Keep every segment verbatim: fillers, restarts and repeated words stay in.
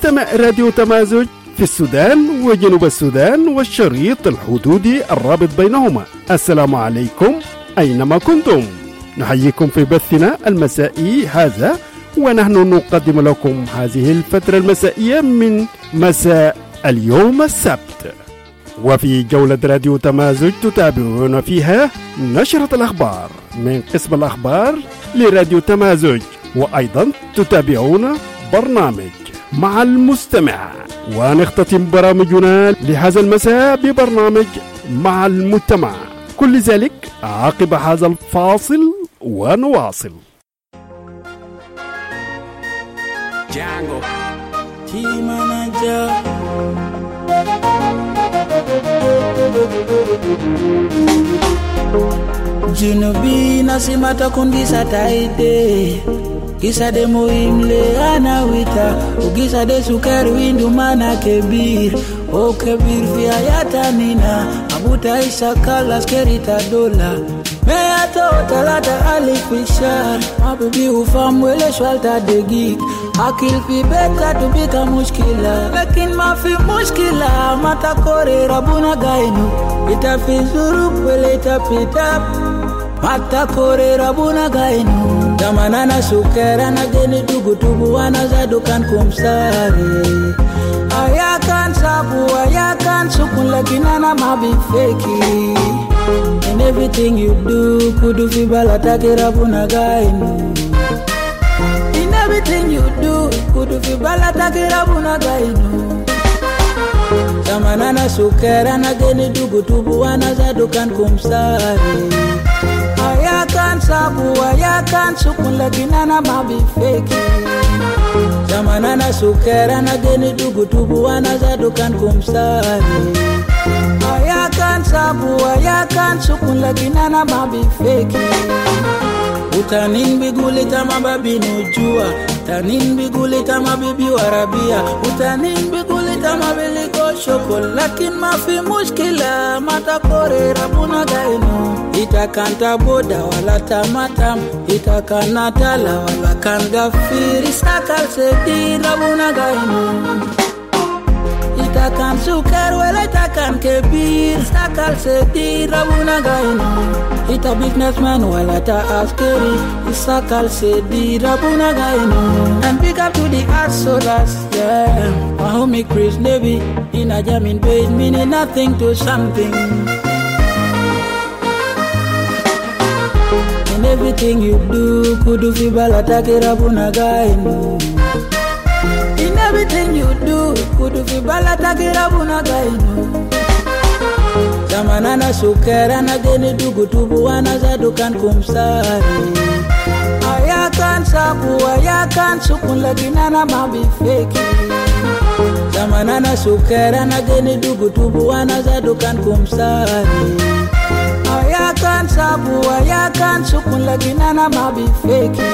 مستمع راديو تمازج في السودان وجنوب السودان والشريط الحدودي الرابط بينهما. السلام عليكم أينما كنتم، نحييكم في بثنا المسائي هذا، ونحن نقدم لكم هذه الفترة المسائية من مساء اليوم السبت. وفي جولة راديو تمازج تتابعون فيها نشرة الأخبار من قسم الأخبار لراديو تمازج، وأيضا تتابعون برنامج مع المستمع، ونختتم برامجنا لهذا المساء ببرنامج مع المجتمع. كل ذلك عقب هذا الفاصل ونواصل. Django Team Manager Junubi nasimata kundisa taide Gisa de muhimle ana wita Ugisa de sukari windu mana kebir O kebir vya yata nina Abuta isa kala skerita dola Mea to talata alifishar Mabibi ufamwele shwalta de gig Akil fi beta tubika mushkila Lakin ma fi mushkila Mata kore rabuna gainu Ita fi zuru wele ita pitap Mata kore rabuna gainu Damanana sukera na geni tugu tugu wana zadukan kumsari Ayakan sabu ayakan sukun lakinana mabi feki In everything you do kudu fi balatake rabuna gainu In everything you do kudu fi balatake rabuna gainu Damanana sukera na geni tugu tugu wana zadukan kumsari Ayakan sabu, ayakan sukun lakinana mabi feki Zamanana sukera na geni dugu tubu wana zadukan kumsari Ayakan sabu, ayakan sukun lakinana mabi feki Utanin biguli tama babi nujua Utanin biguli tama bibi warabia Utanin biguli tama biliko shokol Lakin mafi mushkila mata kore rabuna gainu Itakanta boda wala tamatam Itakana tala wala kan gafiri Sakal sedi rabuna gainu Itakan sukar wala itakan kebir Sakal sedi rabuna gainu Ita businessman wala ta askeri Isakal sedi rabuna gainu And big up to the Asolas, yeah My homie Chris Levy In a jamming base meaning nothing to something In everything you do kudu fi balatake rabuna gainu In everything you do kudu fi balatake rabuna gainu Zamanana sukera na geni dugu tubu wana zadukan kumsari Ayakan sabu ayakan sukun lakinana mabi feki Zamanana sukera na geni dugu tubu wana zadukan kumsari Ayakan sabu ayakan sukun lakinana mabi feki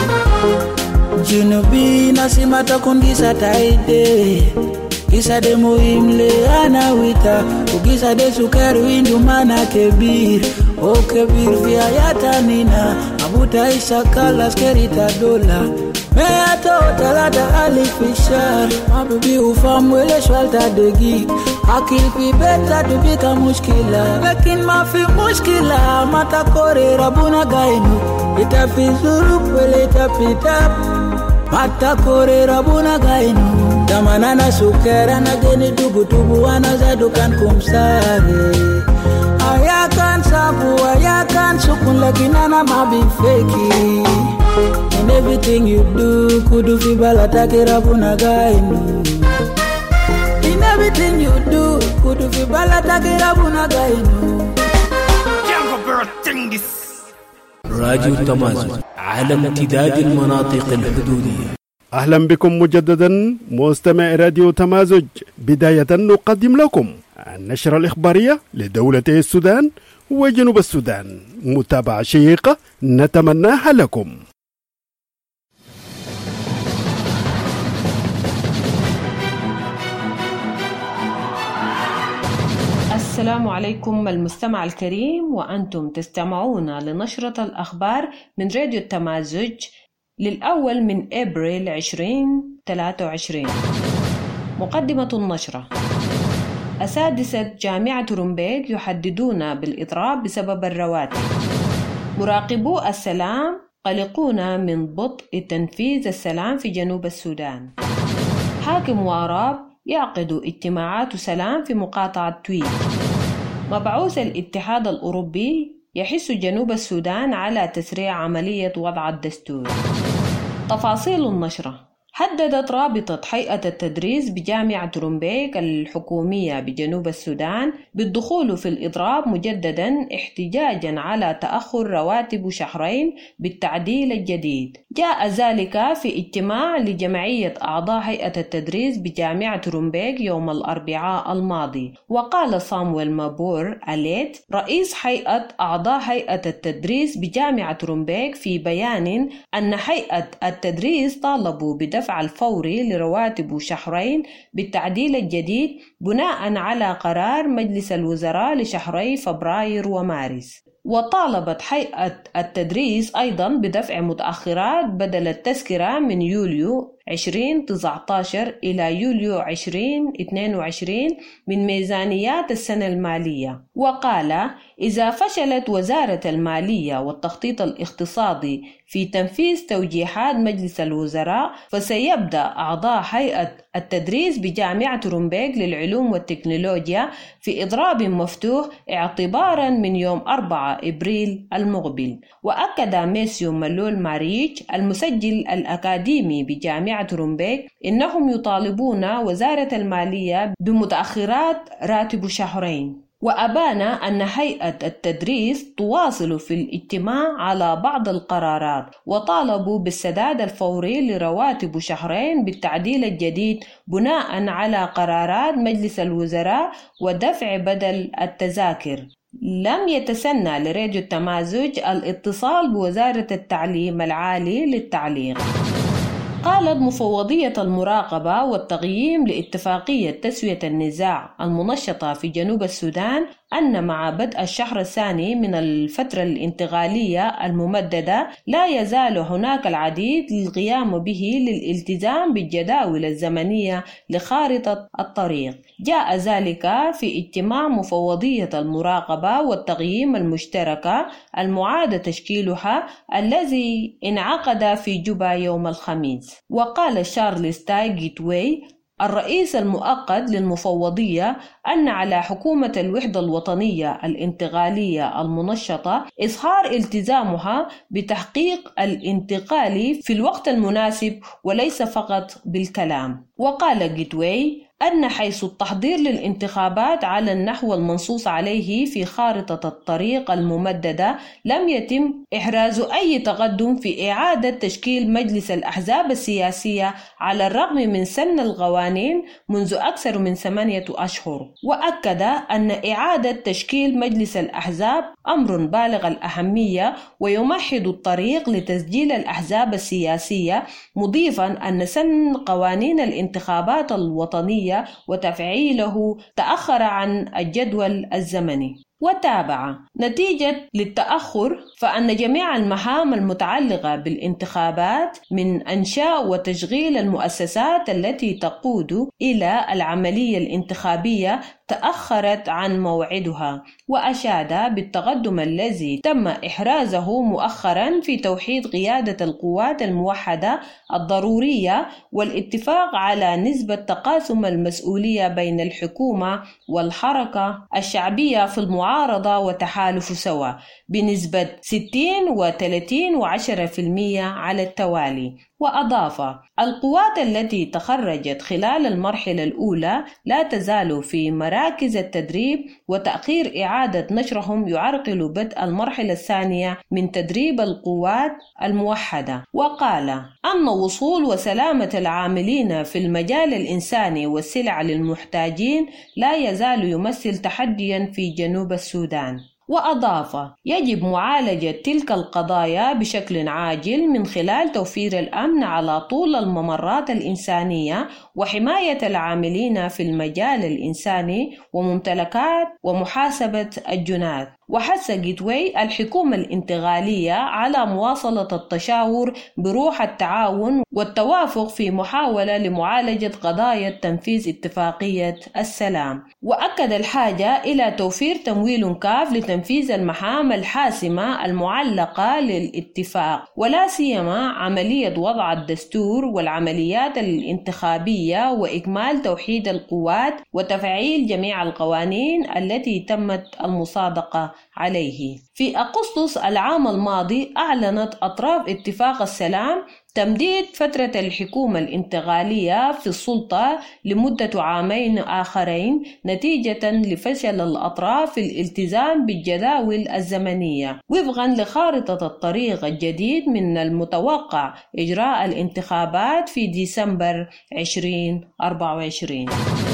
Junubi nasimata kundisa taide Gisa de muhimle ana wita Ugisa de sukari windu mana kebir O kebir vya yata nina Abuta isa kala skerita dola Mea to talata alifishar Mabibi ufamwele shwalta de gig Akil fi beta tubika mushkila Lakin mafi mushkila Mata kore rabuna gainu Ita fi zuru wele ita pitap Mata kore rabuna gainu Damanana sukera na geni dugu tubu wana zadukan kumsari Ayakan sabu ayakan sukun lakinana mabi feki In everything you do kudu fi balatake rabuna gainu In everything you do kudu fi balatake rabuna gainu راديو تمازج على امتداد المناطق الحدودية. أهلا بكم مجددا مستمع راديو تمازج. بداية نقدم لكم النشرة الإخبارية لدولة السودان وجنوب السودان، متابعة شيقة نتمناها لكم. السلام عليكم المستمع الكريم، وأنتم تستمعون لنشرة الأخبار من راديو التمازج للأول من أبريل عشرين ثلاثة وعشرين. مقدمة النشرة. أساتذة جامعة رومبيك يحددون بالإضراب بسبب الرواتب. مراقبو السلام قلقون من بطء تنفيذ السلام في جنوب السودان. حاكم واراب يعقد اجتماعات سلام في مقاطعة تويت. مبعوث الاتحاد الأوروبي يحث جنوب السودان على تسريع عملية وضع الدستور. تفاصيل النشرة. حددت رابطة هيئة التدريس بجامعة رومبيك الحكومية بجنوب السودان بالدخول في الإضراب مجددا احتجاجا على تأخر رواتب شهرين بالتعديل الجديد. جاء ذلك في اجتماع لجمعية أعضاء هيئة التدريس بجامعة رومبيك يوم الأربعاء الماضي. وقال صامويل مابور أليت رئيس هيئة أعضاء هيئة التدريس بجامعة رومبيك في بيان أن هيئة التدريس طالبوا بدفع الفوري لرواتب شهرين بالتعديل الجديد بناء على قرار مجلس الوزراء لشهري فبراير ومارس. وطالبت هيئة التدريس أيضا بدفع متأخرات بدل التذكرة من يوليو عشرين تسعة عشر إلى يوليو عشرين اثنين وعشرين من ميزانيات السنة المالية. وقال إذا فشلت وزارة المالية والتخطيط الاقتصادي في تنفيذ توجيهات مجلس الوزراء فسيبدأ أعضاء هيئة التدريس بجامعة رومبيك للعلوم والتكنولوجيا في إضراب مفتوح اعتبارا من يوم أربعة إبريل المقبل. وأكد ميسيو ملول ماريج المسجل الأكاديمي بجامعة رومبيك إنهم يطالبون وزارة المالية بمتأخرات راتب شهرين. وأبان أن هيئة التدريس تواصل في الاجتماع على بعض القرارات وطالبوا بالسداد الفوري لرواتب شهرين بالتعديل الجديد بناء على قرارات مجلس الوزراء ودفع بدل التذاكر. لم يتسنى لراديو التمازج الاتصال بوزارة التعليم العالي للتعليق. قالت مفوضية المراقبة والتقييم لاتفاقية تسوية النزاع المنشطة في جنوب السودان أن مع بدء الشهر الثاني من الفترة الانتقالية الممددة لا يزال هناك العديد للقيام به للالتزام بالجداول الزمنية لخارطة الطريق. جاء ذلك في اجتماع مفوضية المراقبة والتقييم المشتركة المعاد تشكيلها الذي انعقد في جوبا يوم الخميس. وقال شارلز تاي جيتوي الرئيس المؤقت للمفوضية أن على حكومة الوحدة الوطنية الانتقالية المنشطة إظهار التزامها بتحقيق الانتقال في الوقت المناسب وليس فقط بالكلام. وقال جيتوي أن حيث التحضير للانتخابات على النحو المنصوص عليه في خارطة الطريق الممددة لم يتم إحراز أي تقدم في إعادة تشكيل مجلس الأحزاب السياسية على الرغم من سن القوانين منذ أكثر من ثمانية أشهر. وأكد أن إعادة تشكيل مجلس الأحزاب أمر بالغ الأهمية ويمهد الطريق لتسجيل الأحزاب السياسية، مضيفا أن سن قوانين الانتخابات الوطنية وتفعيله تأخر عن الجدول الزمني. وتابع نتيجة للتأخر فأن جميع المهام المتعلقة بالانتخابات من إنشاء وتشغيل المؤسسات التي تقود إلى العملية الانتخابية تأخرت عن موعدها. وأشاد بالتقدم الذي تم إحرازه مؤخرا في توحيد قيادة القوات الموحدة الضرورية والاتفاق على نسبة تقاسم المسؤولية بين الحكومة والحركة الشعبية في المعارضة وتحالف سوا بنسبة ستين وثلاثين وعشرة في المية على التوالي. وأضاف القوات التي تخرجت خلال المرحلة الأولى لا تزال في مراكز التدريب وتأخير إعادة نشرهم يعرقل بدء المرحلة الثانية من تدريب القوات الموحدة. وقال أن وصول وسلامة العاملين في المجال الإنساني والسلع للمحتاجين لا يزال يمثل تحديا في جنوب السودان. وأضاف: يجب معالجة تلك القضايا بشكل عاجل من خلال توفير الأمن على طول الممرات الإنسانية وحماية العاملين في المجال الإنساني وممتلكات ومحاسبة الجنات. وحث جيتوي الحكومة الانتقالية على مواصلة التشاور بروح التعاون والتوافق في محاولة لمعالجة قضايا تنفيذ اتفاقية السلام، وأكد الحاجة إلى توفير تمويل كاف لتنفيذ المهام الحاسمة المعلقة للاتفاق، ولا سيما عملية وضع الدستور والعمليات الانتخابية وإكمال توحيد القوات وتفعيل جميع القوانين التي تمت المصادقة عليه. في أغسطس العام الماضي أعلنت أطراف اتفاق السلام تمديد فترة الحكومة الانتقالية في السلطة لمدة عامين آخرين نتيجة لفشل الأطراف في الالتزام بالجداول الزمنية وفقا لخارطة الطريق الجديد من المتوقع إجراء الانتخابات في ديسمبر ألفين وأربعة وعشرين.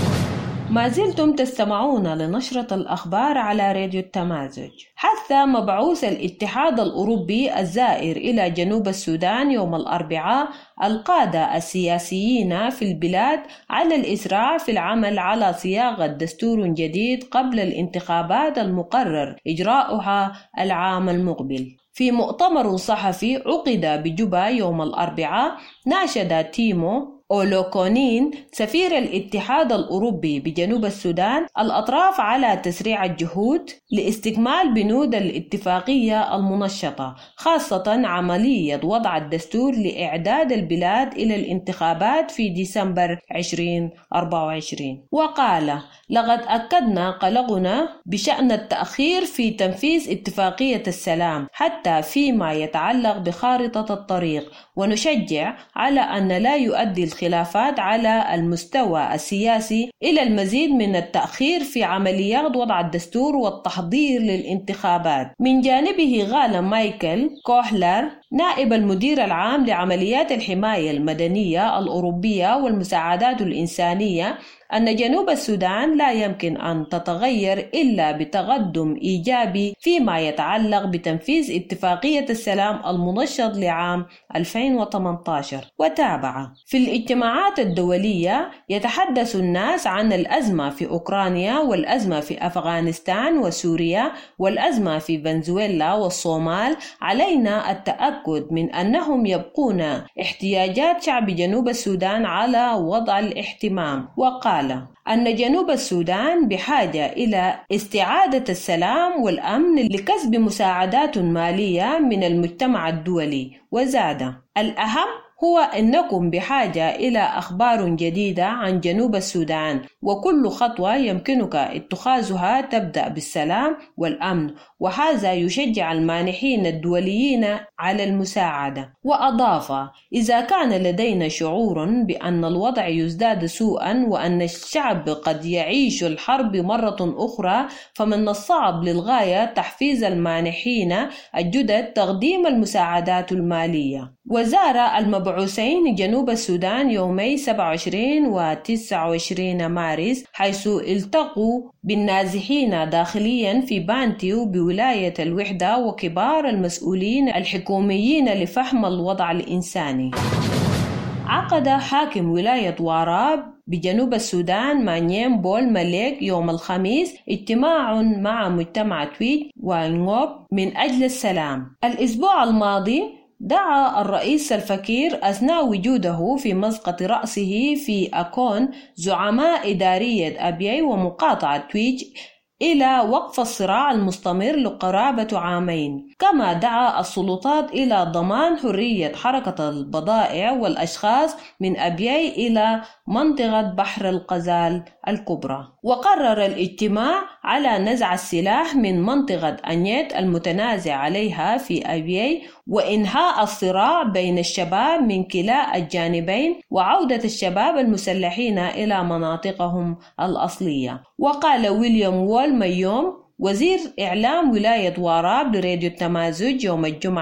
ما زلتم تستمعون لنشرة الأخبار على راديو التمازج. حث مبعوث الاتحاد الأوروبي الزائر إلى جنوب السودان يوم الأربعاء القادة السياسيين في البلاد على الإسراع في العمل على صياغة دستور جديد قبل الانتخابات المقرر إجراؤها العام المقبل. في مؤتمر صحفي عقد بجوبا يوم الأربعاء، ناشد تيمو أولوكونين سفير الاتحاد الأوروبي بجنوب السودان الأطراف على تسريع الجهود لاستكمال بنود الاتفاقية المنشطة، خاصة عملية وضع الدستور لإعداد البلاد إلى الانتخابات في ديسمبر ألفين وأربعة وعشرين. وقال: لقد أكدنا قلقنا بشأن التأخير في تنفيذ اتفاقية السلام حتى فيما يتعلق بخارطة الطريق، ونشجع على أن لا يؤدي الخلافات على المستوى السياسي إلى المزيد من التأخير في عمليات وضع الدستور والتحضير للانتخابات. من جانبه قال مايكل كوهلر نائب المدير العام لعمليات الحماية المدنية الأوروبية والمساعدات الإنسانية أن جنوب السودان لا يمكن أن تتغير إلا بتقدم إيجابي فيما يتعلق بتنفيذ اتفاقية السلام المنشط لعام ألفين وثمانية عشر. وتابع: في الاجتماعات الدولية يتحدث الناس عن الأزمة في أوكرانيا والأزمة في أفغانستان وسوريا والأزمة في فنزويلا والصومال. علينا التأكد من أنهم يبقون احتياجات شعب جنوب السودان على وضع الاهتمام. وقال أن جنوب السودان بحاجة إلى استعادة السلام والأمن لكسب مساعدات مالية من المجتمع الدولي. وزاد: الأهم هو أنكم بحاجة إلى أخبار جديدة عن جنوب السودان، وكل خطوة يمكنك اتخاذها تبدأ بالسلام والأمن، وهذا يشجع المانحين الدوليين على المساعدة. وأضاف: إذا كان لدينا شعور بأن الوضع يزداد سوءا وأن الشعب قد يعيش الحرب مرة أخرى، فمن الصعب للغاية تحفيز المانحين الجدد تقديم المساعدات المالية. وزار المبعوثين جنوب السودان يومي سبعة وعشرين و تسعة وعشرين مارس، حيث التقوا بالنازحين داخليا في بانتيو بولاية الوحدة وكبار المسؤولين الحكوميين لفهم الوضع الإنساني. عقد حاكم ولاية واراب بجنوب السودان مانيم بول مليك يوم الخميس اجتماع مع مجتمع تويت وانغوب من أجل السلام. الأسبوع الماضي دعا الرئيس الفكير أثناء وجوده في مسقط رأسه في أكون زعماء إدارية أبيي ومقاطعة تويج إلى وقف الصراع المستمر لقرابة عامين، كما دعا السلطات إلى ضمان حرية حركة البضائع والأشخاص من أبيي إلى منطقة بحر الغزال الكبرى. وقرر الاجتماع على نزع السلاح من منطقة أنيت المتنازع عليها في أبيي، وإنهاء الصراع بين الشباب من كلا الجانبين، وعودة الشباب المسلحين إلى مناطقهم الأصلية. وقال ويليام وول ميوم وزير إعلام ولاية واراب لراديو التمازج يوم الجمعة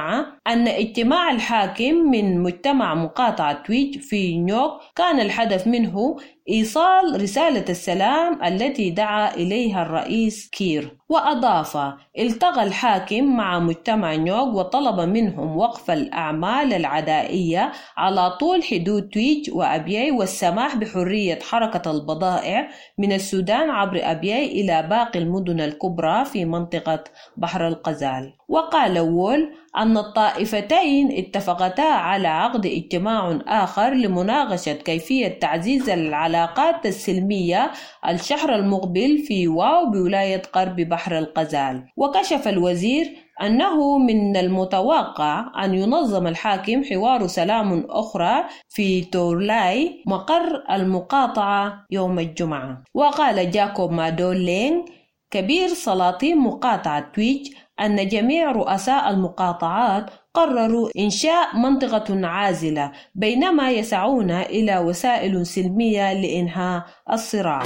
أن اجتماع الحاكم من مجتمع مقاطعة تويج في نيويورك كان الهدف منه إيصال رسالة السلام التي دعا إليها الرئيس كير. وأضاف: التقى الحاكم مع مجتمع نيويورك وطلب منهم وقف الأعمال العدائية على طول حدود تويج وأبيي والسماح بحرية حركة البضائع من السودان عبر أبيي إلى باقي المدن الكبرى في منطقة بحر الغزال. وقال وول أن الطائفتين اتفقتا على عقد اجتماع آخر لمناقشة كيفية تعزيز العلاقات السلمية الشهر المقبل في واو بولاية غرب بحر الغزال. وكشف الوزير أنه من المتوقع أن ينظم الحاكم حوار سلام أخرى في تولاي مقر المقاطعة يوم الجمعة. وقال جاكوب مادولين كبير سلاطين مقاطعة تويج أن جميع رؤساء المقاطعات قرروا إنشاء منطقة عازلة بينما يسعون إلى وسائل سلمية لإنهاء الصراع.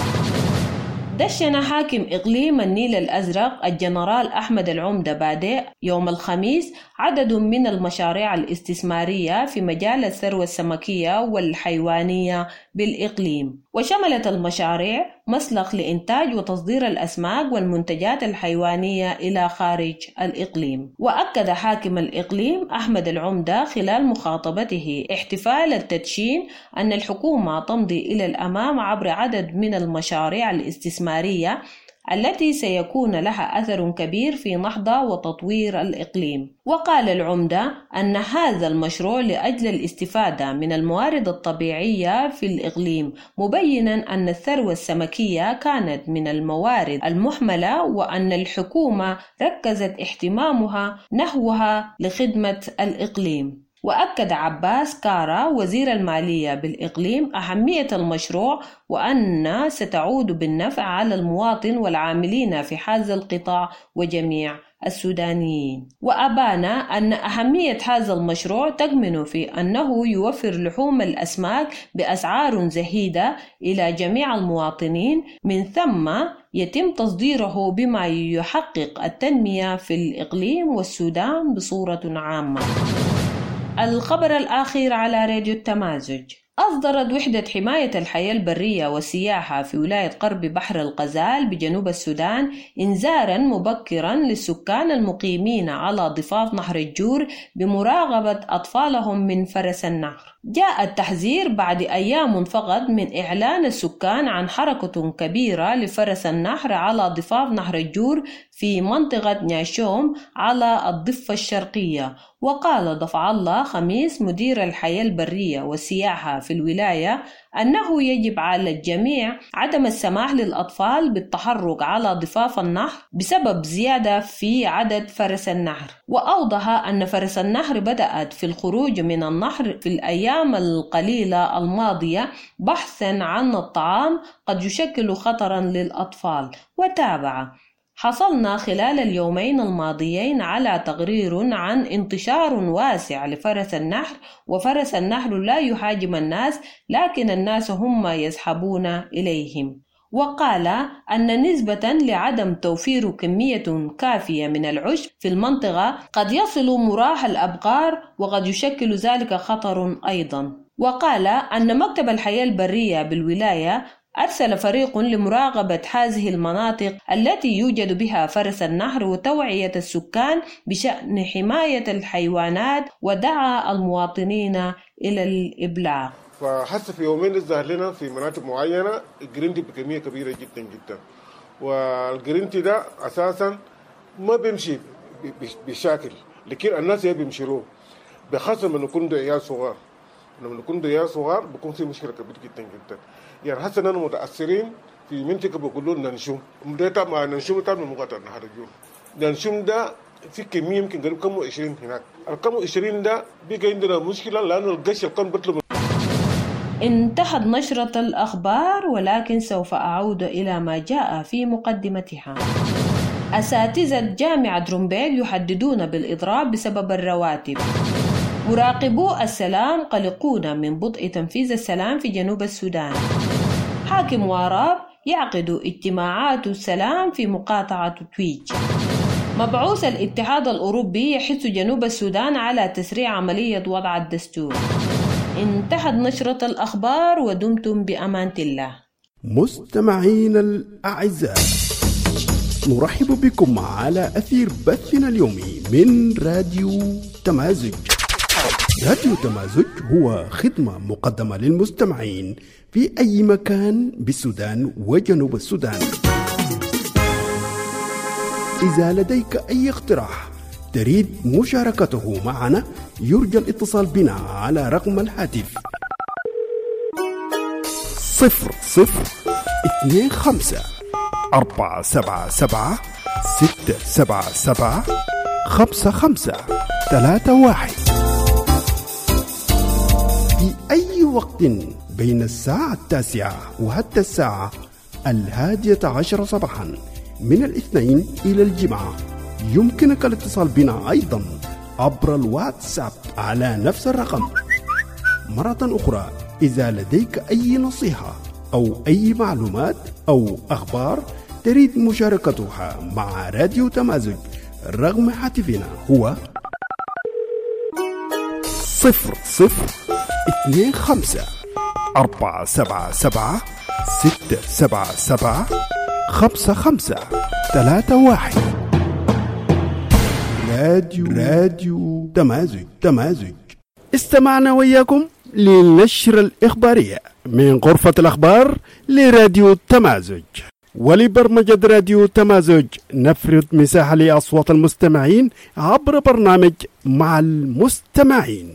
دشن حاكم إقليم النيل الأزرق الجنرال أحمد العمدة بادئ يوم الخميس عدد من المشاريع الاستثمارية في مجال الثروة السمكية والحيوانية بالإقليم، وشملت المشاريع مسلخ لإنتاج وتصدير الأسماك والمنتجات الحيوانية إلى خارج الإقليم. وأكد حاكم الإقليم أحمد العمدة خلال مخاطبته احتفال التدشين أن الحكومة تمضي إلى الأمام عبر عدد من المشاريع الاستثمارية التي سيكون لها أثر كبير في نهضة وتطوير الإقليم. وقال العمدة أن هذا المشروع لأجل الاستفادة من الموارد الطبيعية في الإقليم، مبينا أن الثروة السمكية كانت من الموارد المحملة وأن الحكومة ركزت اهتمامها نحوها لخدمة الإقليم. وأكد عباس كارا وزير المالية بالإقليم أهمية المشروع وأن ستعود بالنفع على المواطن والعاملين في هذا القطاع وجميع السودانيين. وأبان أن أهمية هذا المشروع تكمن في أنه يوفر لحوم الأسماك بأسعار زهيدة إلى جميع المواطنين، من ثم يتم تصديره بما يحقق التنمية في الإقليم والسودان بصورة عامة. الخبر الأخير على راديو التمازج. أصدرت وحدة حماية الحياة البرية والسياحة في ولاية غرب بحر الغزال بجنوب السودان إنذاراً مبكراً للسكان المقيمين على ضفاف نهر الجور بمراقبة أطفالهم من فرس النهر. جاء التحذير بعد أيام فقط من إعلان السكان عن حركة كبيرة لفرس النهر على ضفاف نهر الجور في منطقة نياشوم على الضفة الشرقية. وقال ضفع الله خميس مدير الحياة البرية والسياحة في الولاية أنه يجب على الجميع عدم السماح للأطفال بالتحرك على ضفاف النهر بسبب زيادة في عدد فرس النهر. وأوضح أن فرس النهر بدأت في الخروج من النهر في الأيام القليلة الماضية بحثا عن الطعام قد يشكل خطرا للأطفال. وتابع: حصلنا خلال اليومين الماضيين على تقرير عن انتشار واسع لفرس النهر، وفرس النهر لا يهاجم الناس لكن الناس هم يسحبون إليهم. وقال أن نسبة لعدم توفير كمية كافية من العشب في المنطقة قد يصل مراح الأبقار وقد يشكل ذلك خطر أيضا. وقال أن مكتب الحياة البرية بالولاية أرسل فريق لمراقبة هذه المناطق التي يوجد بها فرس النهر وتوعية السكان بشأن حماية الحيوانات، ودعا المواطنين إلى الإبلاغ. فحس في يومين الظاهر لنا في مناطق معينة الجرينتي بكمية كبيرة جدا جدا، والجرينتي ده أساسا ما بيمشي بشكل، لكن الناس بيمشروه بخاصة لما نكون عيال صغار. لما نكون عيال صغار بيكون في مشكلة كبيرة جدا جدا. يعني حتى نحن متأثرين في منطقة بيقولون ننشوم، ده طبعا ننشوم طبعا مقاطعة نهر الجور. ننشوم ده في كمية يمكن قريب كم وعشرين هناك. الكم وعشرين ده بيجي عندنا مشكلة لأنه القش القن بطلب. انتهت نشرة الأخبار، ولكن سوف أعود إلى ما جاء في مقدمتها. أساتذة جامعة رومبيل يحددون بالإضراب بسبب الرواتب. مراقبو السلام قلقون من بطء تنفيذ السلام في جنوب السودان. حاكم واراب يعقد اجتماعات السلام في مقاطعة تويج. مبعوث الاتحاد الأوروبي يحث جنوب السودان على تسريع عملية وضع الدستور. انتهت نشرة الأخبار ودمتم بأمانة الله. مستمعين الأعزاء، نرحب بكم على أثير بثنا اليومي من راديو تمازج. راديو تمازج هو خدمة مقدمة للمستمعين في أي مكان بالسودان وجنوب السودان. إذا لديك أي اقتراح تريد مشاركته معنا يرجى الاتصال بنا على رقم الهاتف صفر صفر اثنين خمسة أربعة سبعة سبعة ستة سبعة سبعة خمسة خمسة ثلاثة واحد في أي وقت بين الساعة التاسعة وحتى الساعة الهادية عشر صباحا من الاثنين إلى الجمعة. يمكنك الاتصال بنا أيضا عبر الواتساب على نفس الرقم. مرة أخرى، إذا لديك أي نصيحة أو أي معلومات أو أخبار تريد مشاركتها مع راديو تمازج، رقم هاتفنا هو صفر صفر اثنين خمسة أربعة سبعة سبعة ستة سبعة سبعة خمسة خمسة ثلاثة واحد. راديو راديو تمازج تمازج. استمعنا وياكم للنشرة الإخبارية من غرفة الأخبار لراديو تمازج. ولبرمجة راديو تمازج نفرض مساحة لأصوات المستمعين عبر برنامج مع المستمعين.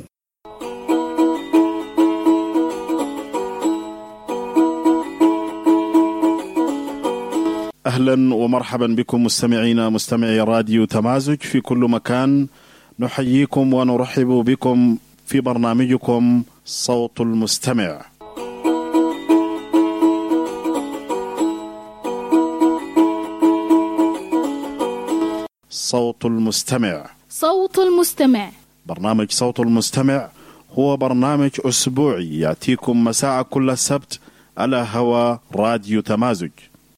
أهلا ومرحبا بكم مستمعينا مستمعي راديو تمازج في كل مكان. نحييكم ونرحب بكم في برنامجكم صوت المستمع. صوت المستمع صوت المستمع. برنامج صوت المستمع هو برنامج أسبوعي يأتيكم مساء كل سبت على هوا راديو تمازج.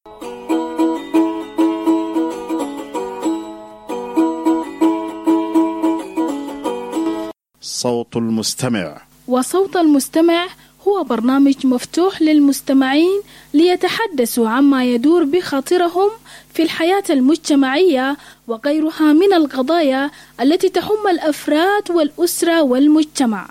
صوت المستمع. وصوت المستمع هو برنامج مفتوح للمستمعين ليتحدثوا عما يدور بخاطرهم في الحياة المجتمعية وغيرها من القضايا التي تهم الأفراد والأسرة والمجتمع.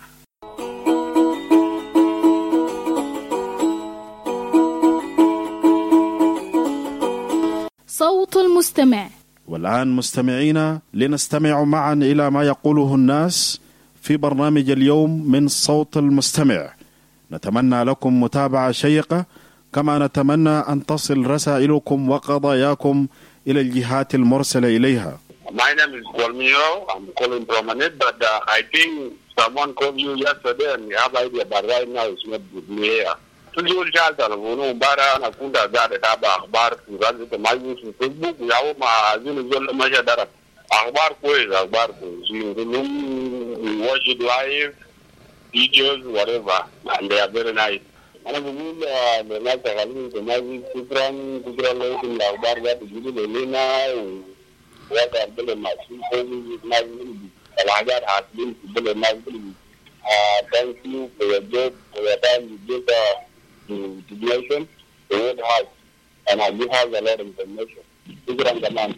صوت المستمع. والآن مستمعينا لنستمع معا إلى ما يقوله الناس في برنامج اليوم من صوت المستمع. نتمنى لكم متابعة شيقة، كما نتمنى أن تصل رسائلكم وقضاياكم إلى الجهات المرسلة إليها. My name is Gualmiro. I'm calling from Manit, but uh, I think someone called you yesterday and you have idea, but right now it's not good here. تجول شال تلفونه مبارا أنا كنت أقعد أتابع أخبار في غزة تمازج في فيسبوك وياهو مع عزيز الزول ماشي درب أخبار كويس أخبار كويس يقولون we watch it live videos whatever and they are very nice. أنا بقول للناس شغالين في تمازج شكرا شكرا لكم الأخبار ذات تجيبوا لنا وهذا البلد ماشي الناس الحاجات حاصلين في البلد الناس thank you for your job for your time you give uh, to the nation the world has and I give us a lot of information. شكرا كمان.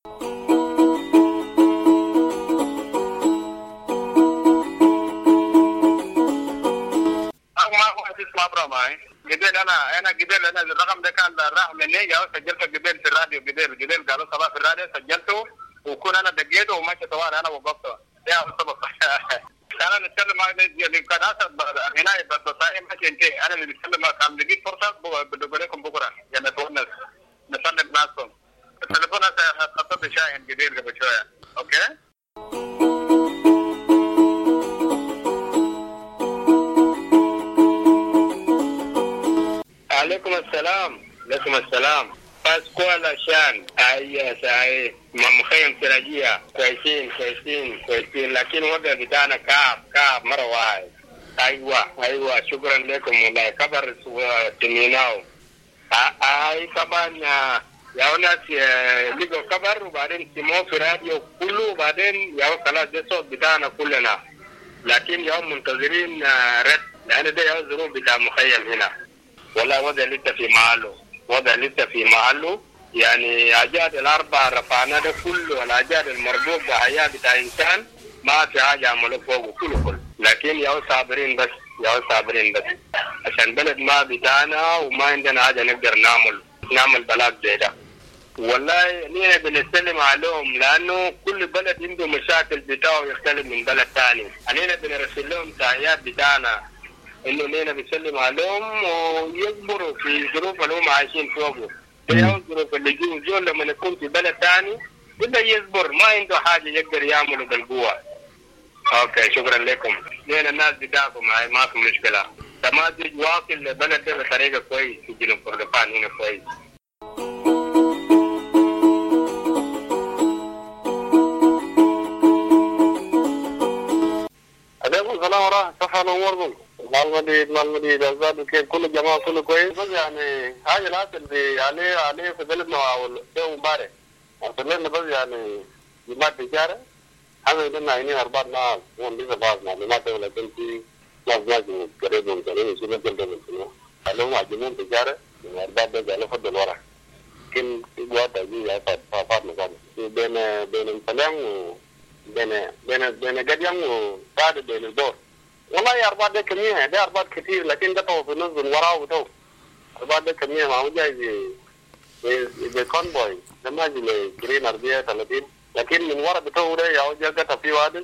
ما براماي قبل انا انا قبل انا الرقم ده كان راح مني يا سجلته قبل في الراديو قبل قبل قالوا صباح في الراديو سجلته وكون انا دقيته وماشي طوال انا وقفته يا سبب انا نتكلم مع اللي كان اسد هنا بس صايم ماشي انت انا اللي بتكلم كان لقيت فرصه بدي لكم بكره يعني نتونس نسلم ناسكم التليفون هذا خطط شاحن قبل قبل شويه اوكي. عليكم السلام. عليكم السلام. باسكوالا شان اي ساي مخيم سراجيه كويسين كويسين كويسين لكن وضع بتاعنا كعب كعب مره واحد. ايوه ايوه شكرا لكم والله كبر تنيناو اي كمان يا ناس لقوا خبر وبعدين سمعوا في راديو كله وبعدين يا خلاص ده صوت بتاعنا كلنا، لكن يوم منتظرين رد لأن ده يا الظروف بتاع مخيم هنا. ولا وضع لسه في محله، وضع لسه في محله. يعني أجاد الأربعة رفعنا ده كله، والأجاد المربوط بحياة بتاع إنسان ما في حاجة عملوا فوقه كله كله. لكن يا صابرين بس، يا صابرين بس عشان بلد ما بتاعنا وما عندنا حاجة نقدر نعمل نعمل بلاغ زي ده. والله نحن بنسلم عليهم لأنه كل بلد عنده مشاكل بتاعه يختلف من بلد ثاني. نحن بنرسل لهم تحيات بتاعنا إنه نحن بنسلم عليهم ويصبروا في ظروف اللي هم عايشين فوقه. هي الظروف اللي جو زول لما يكون في بلد ثاني بده يصبر، ما عنده حاجة يقدر يعمله بالقوة. أوكي شكرا لكم. نحن الناس بتاعكم ما في مشكلة. تمازج واصل لبلد ده بطريقة كويس في جنوب كردفان هنا كويس. عليكم السلام ورحمة الله وبركاته. المالمدي المالمدي الأزاد كيف كل الجماعة كله كويس. بس يعني حاجة الناس اللي عليه عليه في بلدنا والجو مبارك. أصلنا بس يعني جماعة تجارة. هذا يدنا عينين أربعة ناس. هو لسه بعض معلومات ولكن في ناس ناس قريب من قريب يصير مثل ده من سنة. اللهم عجمون تجارة. أربعة ده على فضل الورق. كل وقت أجي أفاد أفاد مكان. بين بين السلام وبين بين بين قديم وبعد بين الدور. والله يا أربعة ده كمية، ده أربعة كثير لكن ده تو في النص وراه وتو. أربعة ده كمية ما هو جاي زي زي كونبوي. لما يجي لكرين أربعة ثلاثين لكن من ورا بتو ده يا وجه قطع في واحد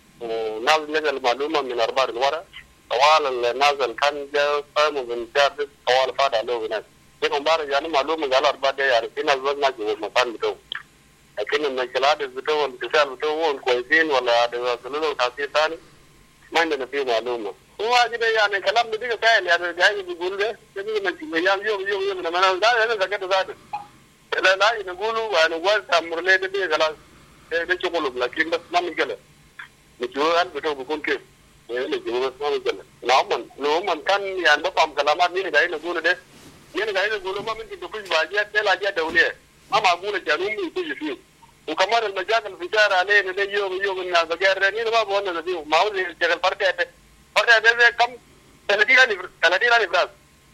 ونازل لقى المعلومة من أربعة الورا. طوال النازل كان جاء فهم من شهر طوال فاد عليه بناس. لكن مبارك يعني معلومة قال أربعة ده يعني في ناس بس في المكان بتو. لكن المشكلات بتو والانتشار بتو كويسين ولا ده سلوله تأثير ثاني ما عندنا فيه معلومة. هو كده يعني كلام بديك سهل يعني جاي بيقول ده كده من يوم يوم يوم يوم لما أنا ده أنا سكت ذاته. لا لا نقوله يعني وقت أمر ليه ده خلاص ده شغله لكن بس ما مشكلة. نجوا أنت بتو بيكون كيف؟ نجوا بس ما مشكلة. نعم نعم كان يعني بفهم كلامات مين قاعد نقوله ده. مين قاعد نقوله ما ممكن تكون باجيات ده لاجيات دولية. ما معقول جانوم يكون فيه. وكمان المشاكل في شارع علينا ده يوم يوم الناس بقارنين ما بقولنا فيه ما هو شغل فرقة فرقة ده كم ثلاثين ألف ثلاثين ألف ناس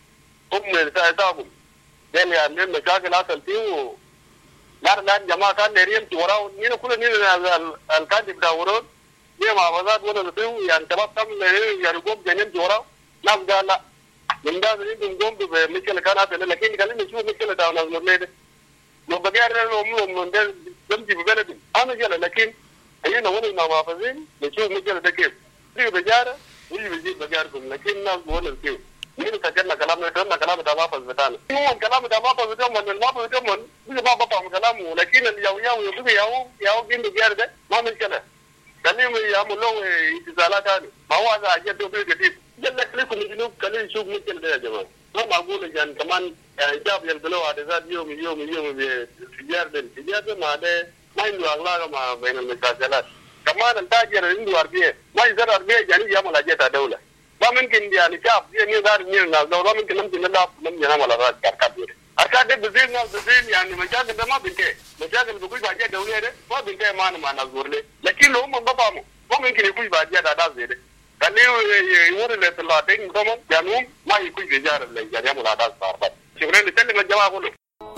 هم ساعدهم ده يعني المشاكل حصل فيه لا لا جماعة كان نريم توراه نين كل نين الكاتب بتاع ورود ده ما وزاد ولا فيه يعني شباب كم يعني قوم جنين توراه ناس قال لا من ده نين قوم بمشكلة كان هذا لكن قال لنا شو مشكلة ده ناس مرليد لو بقارن لهم من ده نمشي ببلد أنا جل لكن هنا وين الموافقين نشوف مجال ده كيف يجي بجارة يجي بيجيب بجاركم لكن الناس بقول كيف مين سجلنا كلامنا كلامنا كلام ده ما فاز بتاعنا هو كلام ده ما فاز بتاعنا ما فاز بتاعنا مش ما بفهم كلامه لكن اليوم يوم يبغى يوم يوم جنب بجار ده ما مشكلة كلهم يعملوا اتصالات ثاني ما هو هذا أجد دوبي كتير جل لكم الجنوب كلهم يشوف مشكلة ده يا جماعة ما معقول يعني كمان يعني جاب يلبلوا هذا ذات يوم يوم يوم بتجار ده تجار ده ما ده ما عنده أغلاق ما بين المشاكلات كمان التاجر عنده أربية ما يزر أربية يعني يعمل أجهزة الدولة ما ممكن يعني شاب يعني دار مين الناس لو ما ممكن نمشي نلعب نمشي نعمل أراد كاركات أركاد ده بزين ناس بزين يعني مشاكل ده ما بنتهي مشاكل بيكون بأجهزة دولية ده ما بنتهي ما أنا ما نزور له لكن لو هم بفهموا ما ممكن يكون بأجهزة أداة زي ده كان يقول اللي طلعتين كمان يعني ما يكون تجار اللي يعمل أداة صارت شكرا لسلم الجواب كله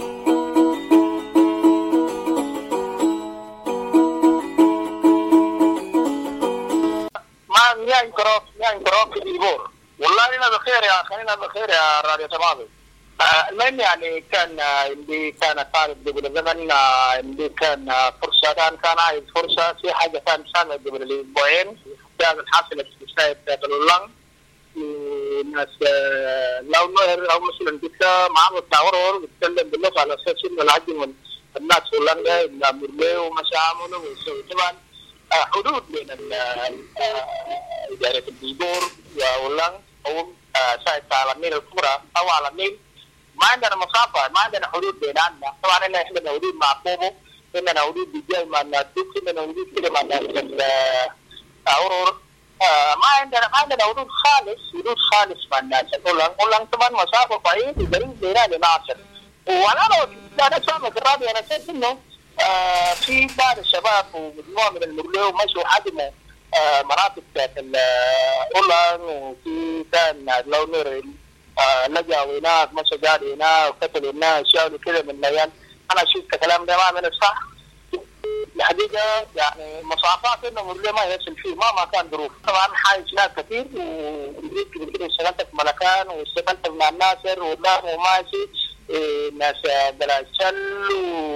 يا انكراف يا انكراف في الإيبور والله أنا بخير يا أخي أنا بخير يا راديو تمام المهم يعني كان اللي كان طالب قبل زمن اللي كان فرصة كان كان عايز فرصة في حاجة كان سنة قبل الأسبوعين كانت حاصلة في سنة بلولان الناس لو نهر أو مثلا كده معاه التعورور بيتكلم باللغة على أساس إنه العجم الناس هولندا إلا مرليه ومشاعمله ويسوي طبعا حدود بين إدارة الإيبور واللان أو سايت العالمين الكبرى أو عالمين ما عندنا مسافة ما عندنا حدود بيننا طبعا إحنا إحنا حدود مع كوبو إننا حدود بجاي مع الدوك إننا حدود كده مع الأورور ما عندنا ما عندنا حدود خالص حدود خالص مع الناس واللان واللان طبعا مسافة بعيد يقرب بيننا لناصر وانا لو انا سامع في الراديو انا شايف انه آه في بعض الشباب ومجموعه من المرلو مشوا حجموا آه مناطق الاولان، وفي كان لو نور آه لجأوا هناك مشوا قاعد هناك وقتلوا الناس شالوا كذا من الليال. انا شفت الكلام ده ما من الصح الحقيقه، يعني مصافات انه مرلو ما يصل فيه ما ما كان ظروف. طبعا حاجز ناس كثير ويمكن كده اشتغلت في ملكان واشتغلت مع الناصر والله وماشي إيه ناس بلاشل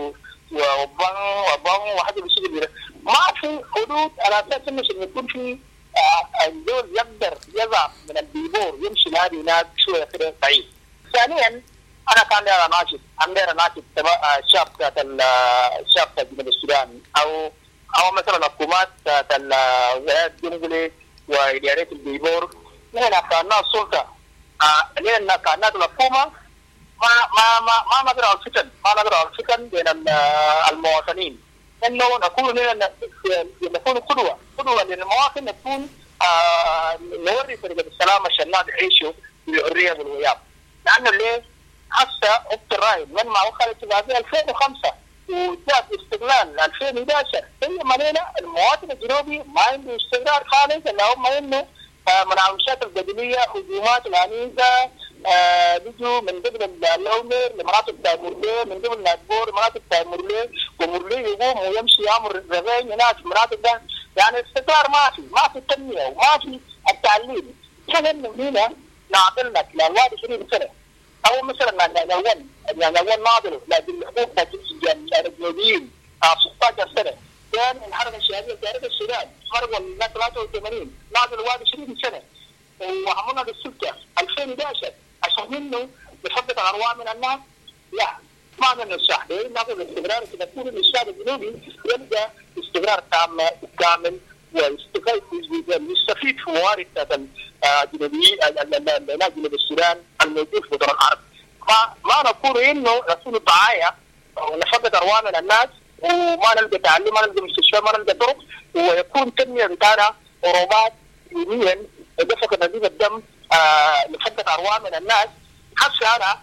وبن وبن وحاجه بشكل ما في حدود على اساس انه يكون في الزول يقدر يضع من البيبور يمشي لهذه هناك شويه كده بعيد. ثانيا انا كان لي ناشط عندنا ناشط الشاب بتاعت الشاب بتاع جنوب السودان او او مثلا الحكومات بتاعت الولايات الجنوبيه واداره البيبور نحن كنا السلطه لان كنا الحكومه ما ما ما ما نقدر على الفتن ما نقدر على الفتن بين المواطنين، انه نكون نكون قدوه قدوه للمواطن، نكون آه نوري طريقه السلام عشان الناس يعيشوا بالحريه والوياب. لانه ليه؟ هسه وقت الراهن من ما وصلت في ألفين وخمسة وجاء استقلال ألفين وأحد عشر هي ملينا المواطن الجنوبي ما عنده استقرار خالص، الا هم انه آه مناوشات القبليه هجومات العنيفه آه بيجوا من قبل اللونر لمناطق بتاع مرلي، من قبل نادبور لمناطق بتاع مرلي، ومرلي يقوم ويمشي يامر الربين هناك في المناطق ده. يعني استقرار ما في، ما في تنميه وما في التعليم. احنا هنا نعطلنا خلال واحد وعشرين سنه او مثلا نعول يعني نعول ناضله لكن الحقوق الاجنبيين ستة عشر سنه كان الحركه الشهاديه تاريخ السودان حرب ثلاثة وثمانين ناضل واحد وعشرين سنه وعملنا بالسلطه ألفين وأحد عشر عشان انه نثبت الارواح من الناس. لا ما عندنا الصح ده ناخذ الاستقرار كده تكون الشعب الجنوبي يبدا استقرار تام كامل ويستفيد يستفيد في موارد الجنوبيه جنوب السودان الموجود في وطن العرب. ما ما نقول انه نكون ضحايا ونثبت ارواح من الناس وما نلقى تعليم ما نلقى مستشفى ما نلقى طرق ويكون تنميه بتاعنا وروبات يوميا دفق نزيف الدم آه نثبت ارواح من الناس. حتى انا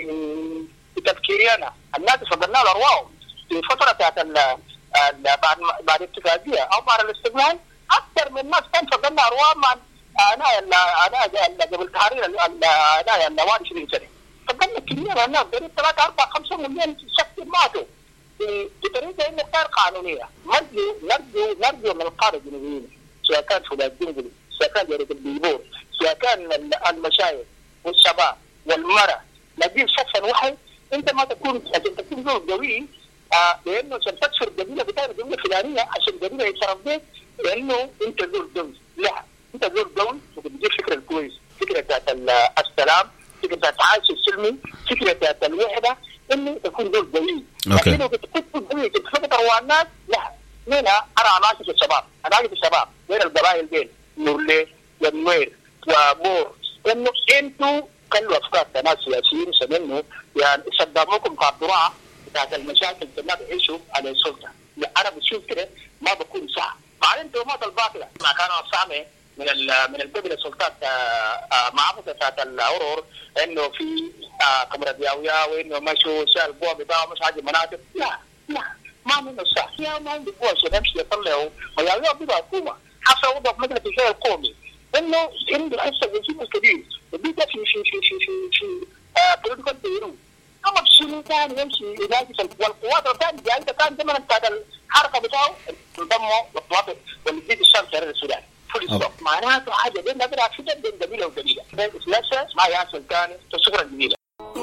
بتفكيري انا الناس فضلنا الارواح في فتره بتاعت بعد بعد الاتفاقيه او بعد الاستقلال اكثر من الناس كان فضلنا ارواح مع انا انا قبل تحرير انا انا واحد وعشرين سنه فضلنا كميه من الناس قريب ثلاثة أربعة خمسة مليون شخص ماتوا بطريقه انه غير قانونيه. نرجو نرجو نرجو من القاده الجنوبيين سواء كان في الجنوب سواء كان جريده البيبور سواء كان المشايخ والشباب والمرأة لكن صفا واحد انت ما تكون عشان تكون زول قوي آه لانه عشان تكسر القبيله بتاعت القبيله الفلانيه عشان القبيله يتصرف بيك لانه انت زول قوي. لا انت زول قوي وبتجيب فكره كويس، فكره بتاعت السلام، فكره بتاعت التعايش السلمي، فكره بتاعت الوحده انه تكون زول قوي. لكن لو تكون قوي تتفقد ارواح الناس لا. هنا انا اناشد الشباب اناشد الشباب بين القبائل بين نورلي والنوير وبور انه انتوا خلوا افكار ناس سياسيين سمنوا يعني صدموكم كالذراع بتاعت المشاكل اللي الناس يعيشوا على السلطه. انا بشوف كده ما بكون صح. بعدين انتوا الباطله ما كانوا سامع من من القبيله السلطات معرفه بتاعت الاورور انه في كاميرا دياويه وانه مشوا شال البوع بتاعه مش حاجه مناطق. لا لا ما من الصح. يا ما عندي بوع يمشي يطلعوا وياويه بيبقى حكومه حتى وضع مجلس الشورى القومي انه عنده حصه جزء كبير وبيبقى في في في في في في بوليتيكال بيرو اما بشنو كان يمشي يناقش والقوات الثانيه يعني كان زمن بتاع الحركه بتاعه انضموا للقوات والجيش الشام شرق السودان فول ستوب. معناته حاجه دي نقدر في بين قبيله وقبيله لسه ما يحصل ثاني. شكرا جزيلا.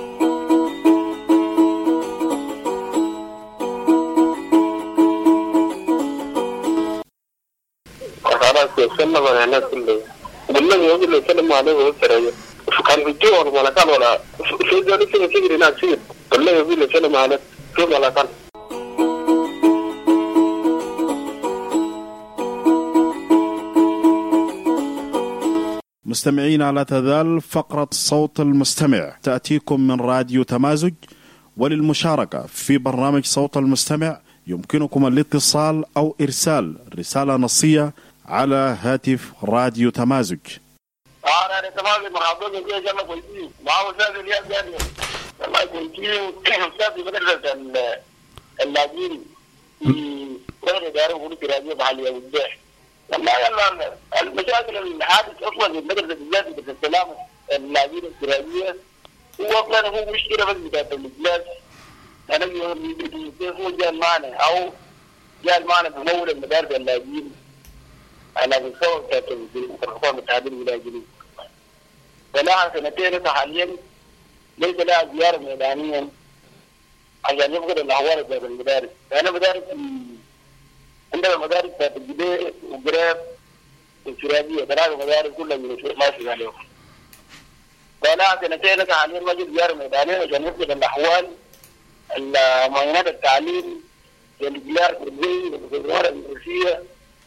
خلاص يسلم على الناس كلها والله يقول له سلم عليه ويسرع كان في الجوع ولا كان ولا في ذلك في كثير ناس كثير والله يقول له سلم عليه في ولا كان. مستمعين لا تزال فقرة صوت المستمع تأتيكم من راديو تمازج، وللمشاركة في برنامج صوت المستمع يمكنكم الاتصال أو إرسال رسالة نصية على هاتف راديو تمازج. والله كنت أستاذ في مدرسة اللاجئين في غير دار وقلت راجع بعلي والدح. والله يلا المشاكل الحادث أصلا في المدرسة بالذات في السلام اللاجئين السرائيلية هو أصلا هو مشكلة بس بتاعت الإسلام. أنا يقول هو جاء معنا أو جاء معنا بمول المدارس اللاجئين على مستوى بتاعت الحكومة التعديل اللاجئين. فلها سنتين حاليا ليس لها زيارة ميدانية عشان يفقد الأحوال بتاعت المدارس. أنا مدارس عندنا مدارس بتاعت الجبيل وقريب والسرادية ثلاث مدارس كلها ماشي عليهم. فلها سنتين حاليا ما جت زيارة ميدانية عشان يفقد الأحوال المعينات التعليم والجيار الطبية والإدارة المدرسية.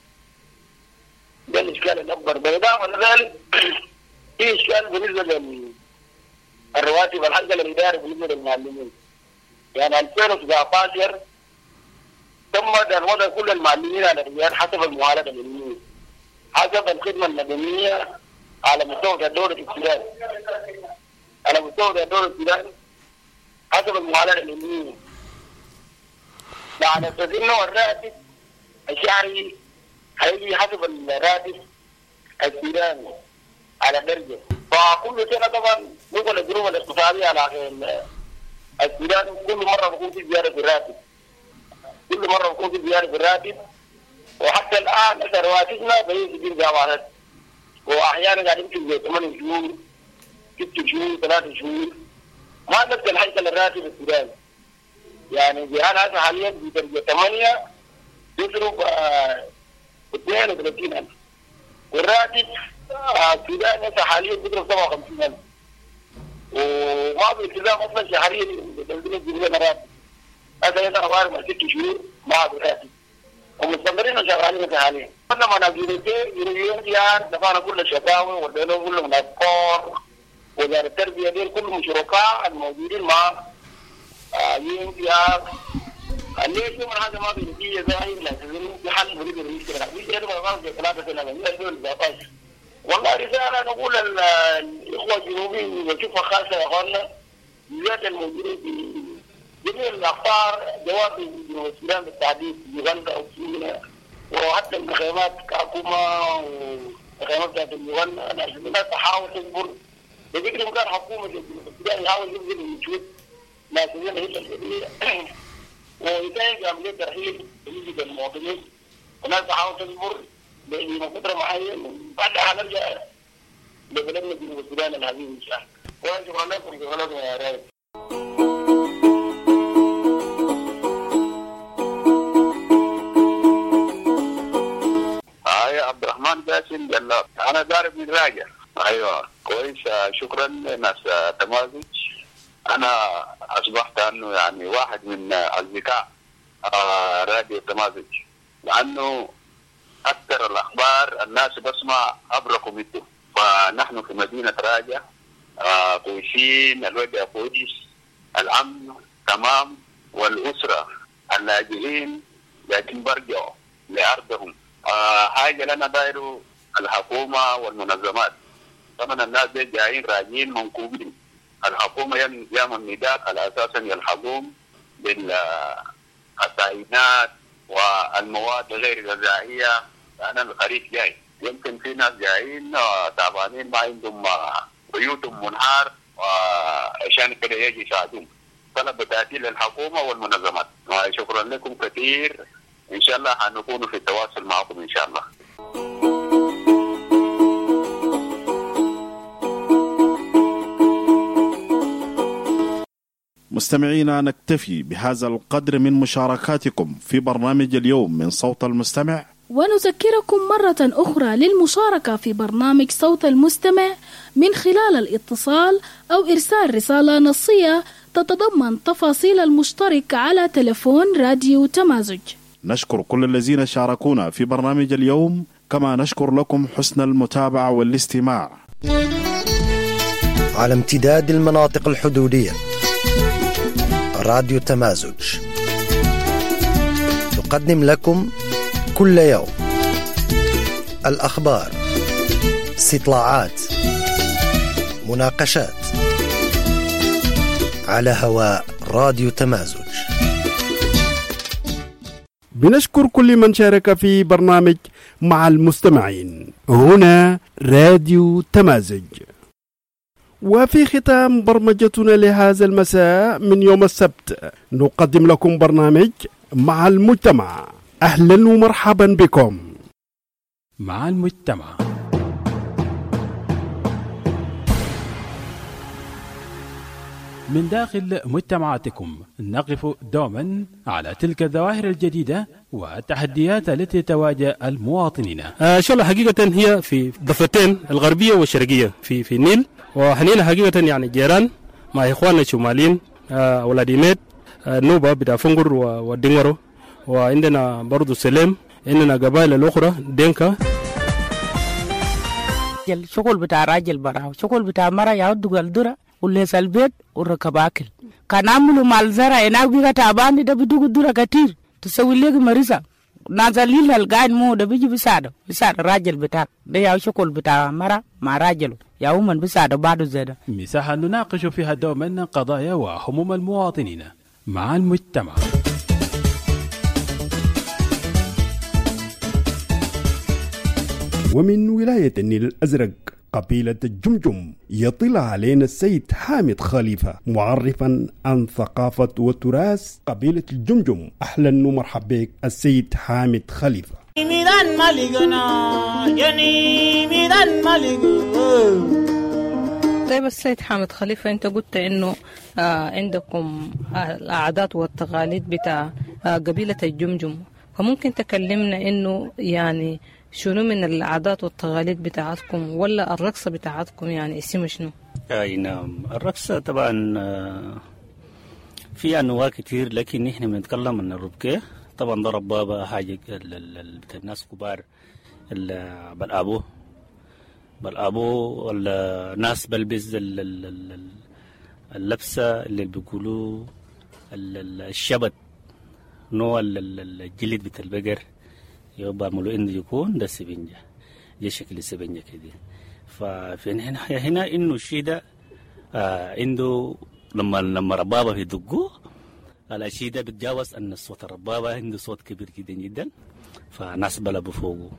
ده الإشكال الأكبر. بالإضافة ذلك في إشكال بالنسبة للرواتب الحق الإداري بالنسبة للمعلمين. يعني ألفين وسبعة عشر تم وضع كل المعلمين على الرياض حسب المعالجة العلمية حسب الخدمة المدنية على مستوى دولة السودان على مستوى دولة السودان حسب المعالجة العلمية. على أساس إنه الراتب الشهري هيجي حسب الراتب السوداني على درجة. فكل سنة طبعا نقول الظروف الاقتصادية على السودان كل مرة بكون في زيادة في الراتب كل مرة بكون في زيادة في الراتب. وحتى الآن مثلا رواتبنا بين كثير جامعات وأحيانا قاعدين في ثمان شهور ست شهور ثلاث شهور ما نفس الحقيقة للراتب السوداني. يعني جهاز هذا حاليا بدرجة ثمانية يصرف اثنين وثلاثين ألف والراتب السوداني هذا حاليا يصرف سبعة وخمسين ألف وما بالتزام أصلا شهريا بتنزيل الجنيه راتب. هذا يصير أوارم ست شهور ما بالراتب ومستمرين شغالين حاليا. كنا منازلتين يريدون جهاز دفعنا كل الشكاوى ودينا كل من الأفكار وزارة التربية دي كلهم شركاء الموجودين مع يوم فيها اللي يوم هذا ما بينتهي زاهي لكن في حل مريض المشكلة مش هذا ما بعرف ثلاثة سنة من ألفين وسبعطعش. والله رسالة نقول الإخوة الجنوبيين وشوفها خاصة يا أخوانا بالذات الموجودين في جميع الأخبار جواب جنوب السودان بالتحديد يوغندا وكينيا وحتى المخيمات كاكوما والمخيمات بتاعت يوغندا أنا الناس تحاول تصبر بذكر مكان حكومة جنوب السودان يحاول ينزل ويشوف ناسيين هي الشرعية ويتاجي عملية ترحيل بالنسبة للمواطنين والناس تحاول تصبر لأن فترة معينة بعدها نرجع لبلدنا جنوب السودان العزيز إن شاء الله. وشكرا لكم شكرا لكم يا رايد. آه يا عبد الرحمن باسم جلاب أنا دارب من راجع. أيوة كويس شكرا لناس تمازج. أنا أصبحت أنه يعني واحد من أصدقاء آه راديو تمازج لأنه أكثر الأخبار الناس بسمع أبركم انتم. فنحن في مدينة راجع آه كويسين الوضع كويس الأمن تمام والأسرة اللاجئين لكن برجعوا لأرضهم. آه حاجة لنا دايروا الحكومة والمنظمات. طبعا الناس دي جايين راجعين منكوبين. الحكومة يعمل نداء على أساس يلحقون بالساينات والمواد غير الغذائية لأن الخريف جاي. يمكن في ناس جايين تعبانين ما عندهم بيوتهم منهار وعشان كده يجي يساعدون. طلب تعديل للحكومة والمنظمات. شكرا لكم كثير. إن شاء الله هنكون في التواصل معكم إن شاء الله. مستمعينا نكتفي بهذا القدر من مشاركاتكم في برنامج اليوم من صوت المستمع ونذكركم مرة أخرى للمشاركة في برنامج صوت المستمع من خلال الاتصال أو إرسال رسالة نصية تتضمن تفاصيل المشترك على تلفون راديو تمازج. نشكر كل الذين شاركونا في برنامج اليوم كما نشكر لكم حسن المتابعة والاستماع. على امتداد المناطق الحدودية راديو تمازج تقدم لكم كل يوم الأخبار، استطلاعات، مناقشات على هواء راديو تمازج. بنشكر كل من شارك في برنامج مع المستمعين. هنا راديو تمازج. وفي ختام برمجتنا لهذا المساء من يوم السبت نقدم لكم برنامج مع المجتمع. أهلا ومرحبا بكم مع المجتمع. من داخل مجتمعاتكم نقف دوما على تلك الظواهر الجديدة والتحديات التي تواجه المواطنين. آه إن شاء الله حقيقة هي في ضفتين الغربية والشرقية في في النيل، وحنينا حقيقة يعني جيران مع إخواننا الشماليين آه أولاد ميت آه نوبة بتاع فنقر والدنغرو، وعندنا برضو سليم، عندنا قبائل الأخرى دينكا. الشغل بتاع راجل برا شغل بتاع مرا يعود الدرة وليس البيت وركب أكل. كان عملوا مع الزرع هناك بيجا تعبان ده بدوق الدرة كتير تسوي لك مريضة نازلين القاعد مو ده بيجي بيساعده بيساعد الراجل بتاع ده يا شغل بتاع مرا مع راجله يا أمم بيساعده بعده زيادة. مساحة نناقش فيها دوما قضايا وهموم المواطنين مع المجتمع. ومن ولاية النيل الأزرق قبيلة الجمجم يطلع علينا السيد حامد خليفة معرفا عن ثقافة وتراث قبيلة الجمجم. أهلا ومرحبا بك السيد حامد خليفة. طيب السيد حامد خليفة، أنت قلت إنه آه عندكم آه العادات والتقاليد بتاع آه قبيلة الجمجم، فممكن تكلمنا إنه يعني شنو من العادات والتقاليد بتاعتكم، ولا الرقصة بتاعتكم يعني اسمه شنو؟ أي نعم، الرقصة طبعا في أنواع كتير، لكن إحنا بنتكلم عن الربكة. طبعا ده ربابة حاجة بتاع الناس كبار بالأبو بالأبو والناس بلبس اللبسة اللي بيقولوا الشبت، نوع الجلد بتاع البقر يبقى عملوا إنه يكون ده سبنجة، ده شكل سبنجة كده. ففي هنا هنا إنه الشيء ده آه عنده لما لما ربابة يدقوه الشيء ده بتجاوز أن صوت الربابة عنده صوت كبير جدا جدا، فناس بلبوا فوقه.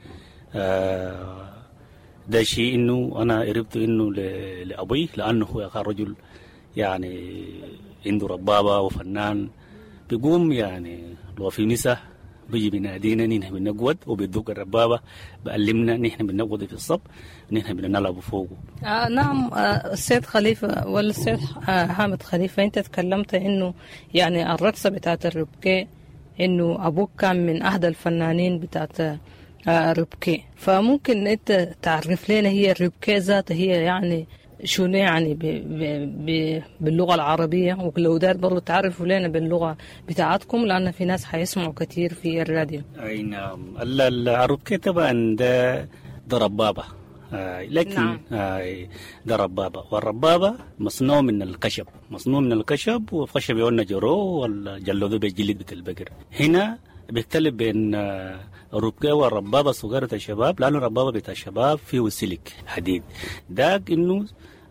آه ده شيء إنه أنا قربته إنه لأبوي، لأنه هو كان رجل يعني عنده ربابة وفنان بيقوم يعني لو في نساء بيجي بنادينا نحن بنقود وبيدوق الربابة بقلمنا نحن بنقود في الصب نحن بنلعب فوقه. آه نعم. آه السيد خليفة ولا السيد آه حامد خليفة، أنت تكلمت إنه يعني الرقصة بتاعت الربكة إنه أبوك كان من أحد الفنانين بتاعت آه الربكة، فممكن أنت تعرف لنا هي الربكة ذاتها هي يعني شنو يعني ب ب ب باللغة العربية، ولو دار برضو تعرفوا لنا باللغة بتاعتكم لأن في ناس حيسمعوا كتير في الراديو. أي نعم. الربكة طبعا ده ده ربابة، آه لكن نعم. آه ده ربابة، والربابة مصنوع من الخشب، مصنوع من الخشب وخشب يقولنا جرو والجلودو بالجلد بتاع البقر. هنا بيختلف بين آه الربكة والربابة صغيرة الشباب، لأنه الربابة بتاع الشباب فيه سلك حديد، داك إنه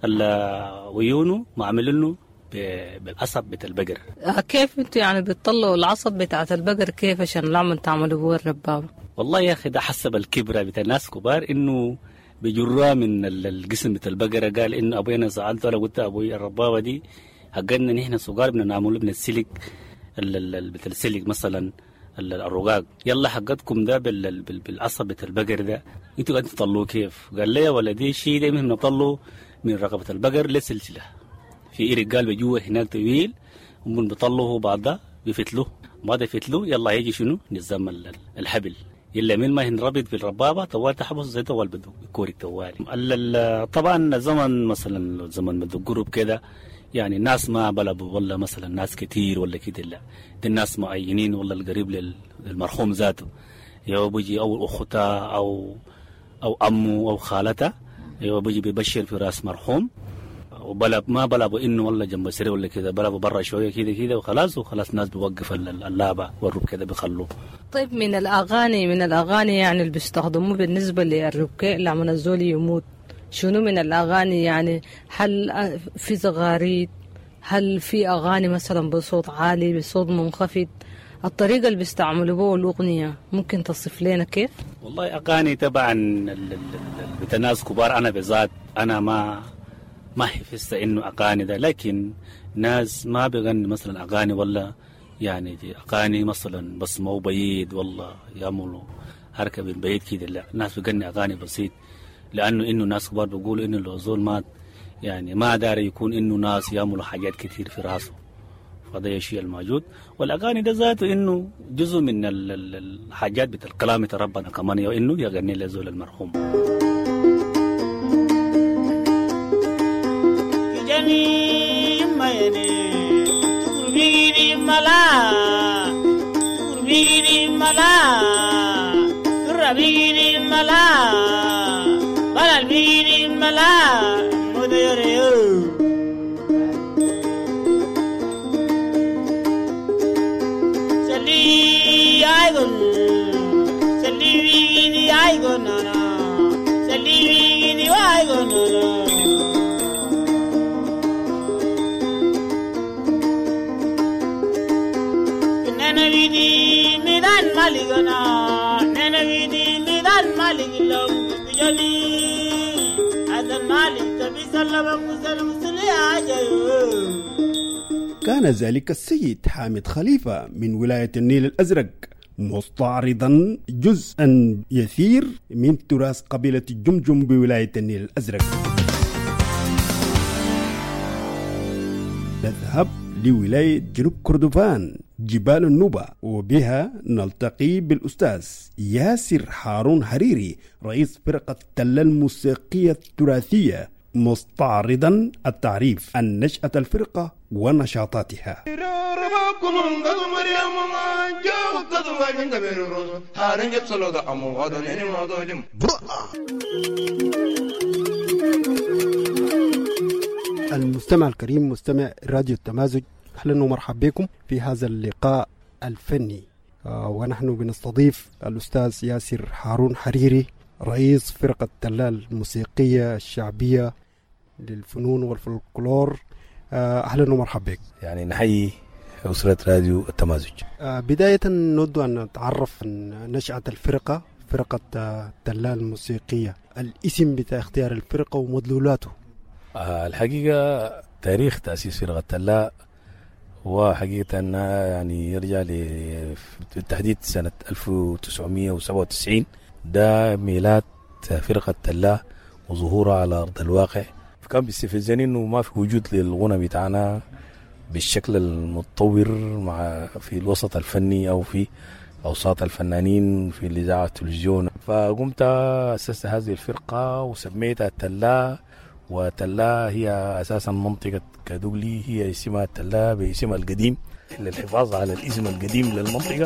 ويونه معملينه بالعصب بتاع البقر. كيف انتوا يعني بتطلعوا العصب بتاعة البقر كيف عشان نعمل تعملوا بوه الربابة؟ والله يا أخي ده حسب الكبرى بتاع الناس كبار إنه بجرها من الجسم بتاع البقرة. قال إنه أبوينا زعلت ولا قلت أبوي الربابة دي حقنا نحن صغار بدنا نعمله من السلك بتاع السلك مثلا الرقاق، يلا حقتكم ده بالعصب بتاع البقر ده انتوا قاعدين تطلعوه كيف؟ قال لي ولا دي شيء ده مهم نطلعه من رقبة البقر لسلسلة في إيرق قال بجوه هناك طويل، ومن بيطلعوه بعد ده بيفتلوه، بعد يفتلوه يلا يجي شنو نظام الحبل، يلا من ما ينربط بالربابة طوال تحبس زي طوال بدو يكورك طوالي. طبعا زمن مثلا زمن بدو كده يعني الناس ما بلبوا والله مثلا ناس كتير ولا كده، لا دي الناس معينين والله القريب للمرحوم ذاته، يو بيجي أو أختها أو أو أمه أو خالته، يو بيجي بيبشر في راس مرحوم، وبلب ما بلبوا إنه والله جنب سري ولا كده، بلبوا برا شوية كده كده وخلاص وخلاص الناس بيوقف اللعبة والرب كده بيخلوه. طيب من الأغاني من الأغاني يعني اللي بيستخدموه بالنسبة للربكاء لما الزول يموت، شنو من الأغاني يعني؟ هل في زغاريد هل في أغاني مثلا بصوت عالي بصوت منخفض؟ الطريقة اللي بيستعملوا بها الأغنية ممكن تصف لنا كيف؟ والله أغاني طبعا بتناس كبار. أنا بذات أنا ما ما حفظت إنه أغاني ده، لكن ناس ما بيغني مثلا أغاني ولا يعني أغاني مثلا بس مو بعيد والله يعملوا حركة من بعيد كده، لا ناس بيغني أغاني بسيط، لأنه إنه ناس كبار بيقولوا إنه لو زول مات يعني ما دار يكون إنه ناس يعملوا حاجات كتير في راسه، فده الشيء الموجود. والأغاني ده ذاته إنه جزء من الحاجات بتاع كلامة ربنا كمان، إنه يغني لزول المرحوم. جاني ما يني تقربيني ملا تقربيني ملا تقربيني ملا بلالبيني ملا مديريو سلي عايقون سلي بيني عايقون أنا سلي بيني عايقون أنا نانا بيني ميدان مالكنا نانا بيني ميدان مالك لهم بجلي هذا المالك تبي سلم مسلم سلي عجيو. كان ذلك السيد حامد خليفة من ولاية النيل الأزرق مستعرضا جزءا يسير من تراث قبيلة الجمجم بولاية النيل الأزرق. نذهب لولاية جنوب كردفان جبال النوبة، وبها نلتقي بالأستاذ ياسر هارون حريري رئيس فرقة تلة الموسيقية التراثية، مستعرضا التعريف عن نشأة الفرقة ونشاطاتها. المستمع الكريم مستمع راديو التمازج، أهلا ومرحبا بكم في هذا اللقاء الفني، آه ونحن بنستضيف الأستاذ ياسر هارون حريري رئيس فرقة تلة الموسيقية الشعبية للفنون والفولكلور. آه أهلا ومرحبا بك. يعني نحيي أسرة راديو التمازج. آه بداية نود أن نتعرف عن نشأة الفرقة، فرقة آه تلة الموسيقية، الاسم بتاع اختيار الفرقة ومدلولاته. آه الحقيقة تاريخ تأسيس فرقة تلة هو حقيقة يعني يرجع بالتحديد سنة ألف وتسعمائة وسبعة وتسعين، ده ميلاد فرقة تلة وظهورها على أرض الواقع. كان بيستفزني إنه ما في وجود للغنى بتاعنا بالشكل المتطور مع في الوسط الفني أو في أوساط الفنانين في الإذاعة والتلفزيون، فقمت أسست هذه الفرقة وسميتها تلة. وتلة هي أساسا منطقة كدولي، هي اسمها تلة باسمها القديم للحفاظ على الاسم القديم للمنطقة.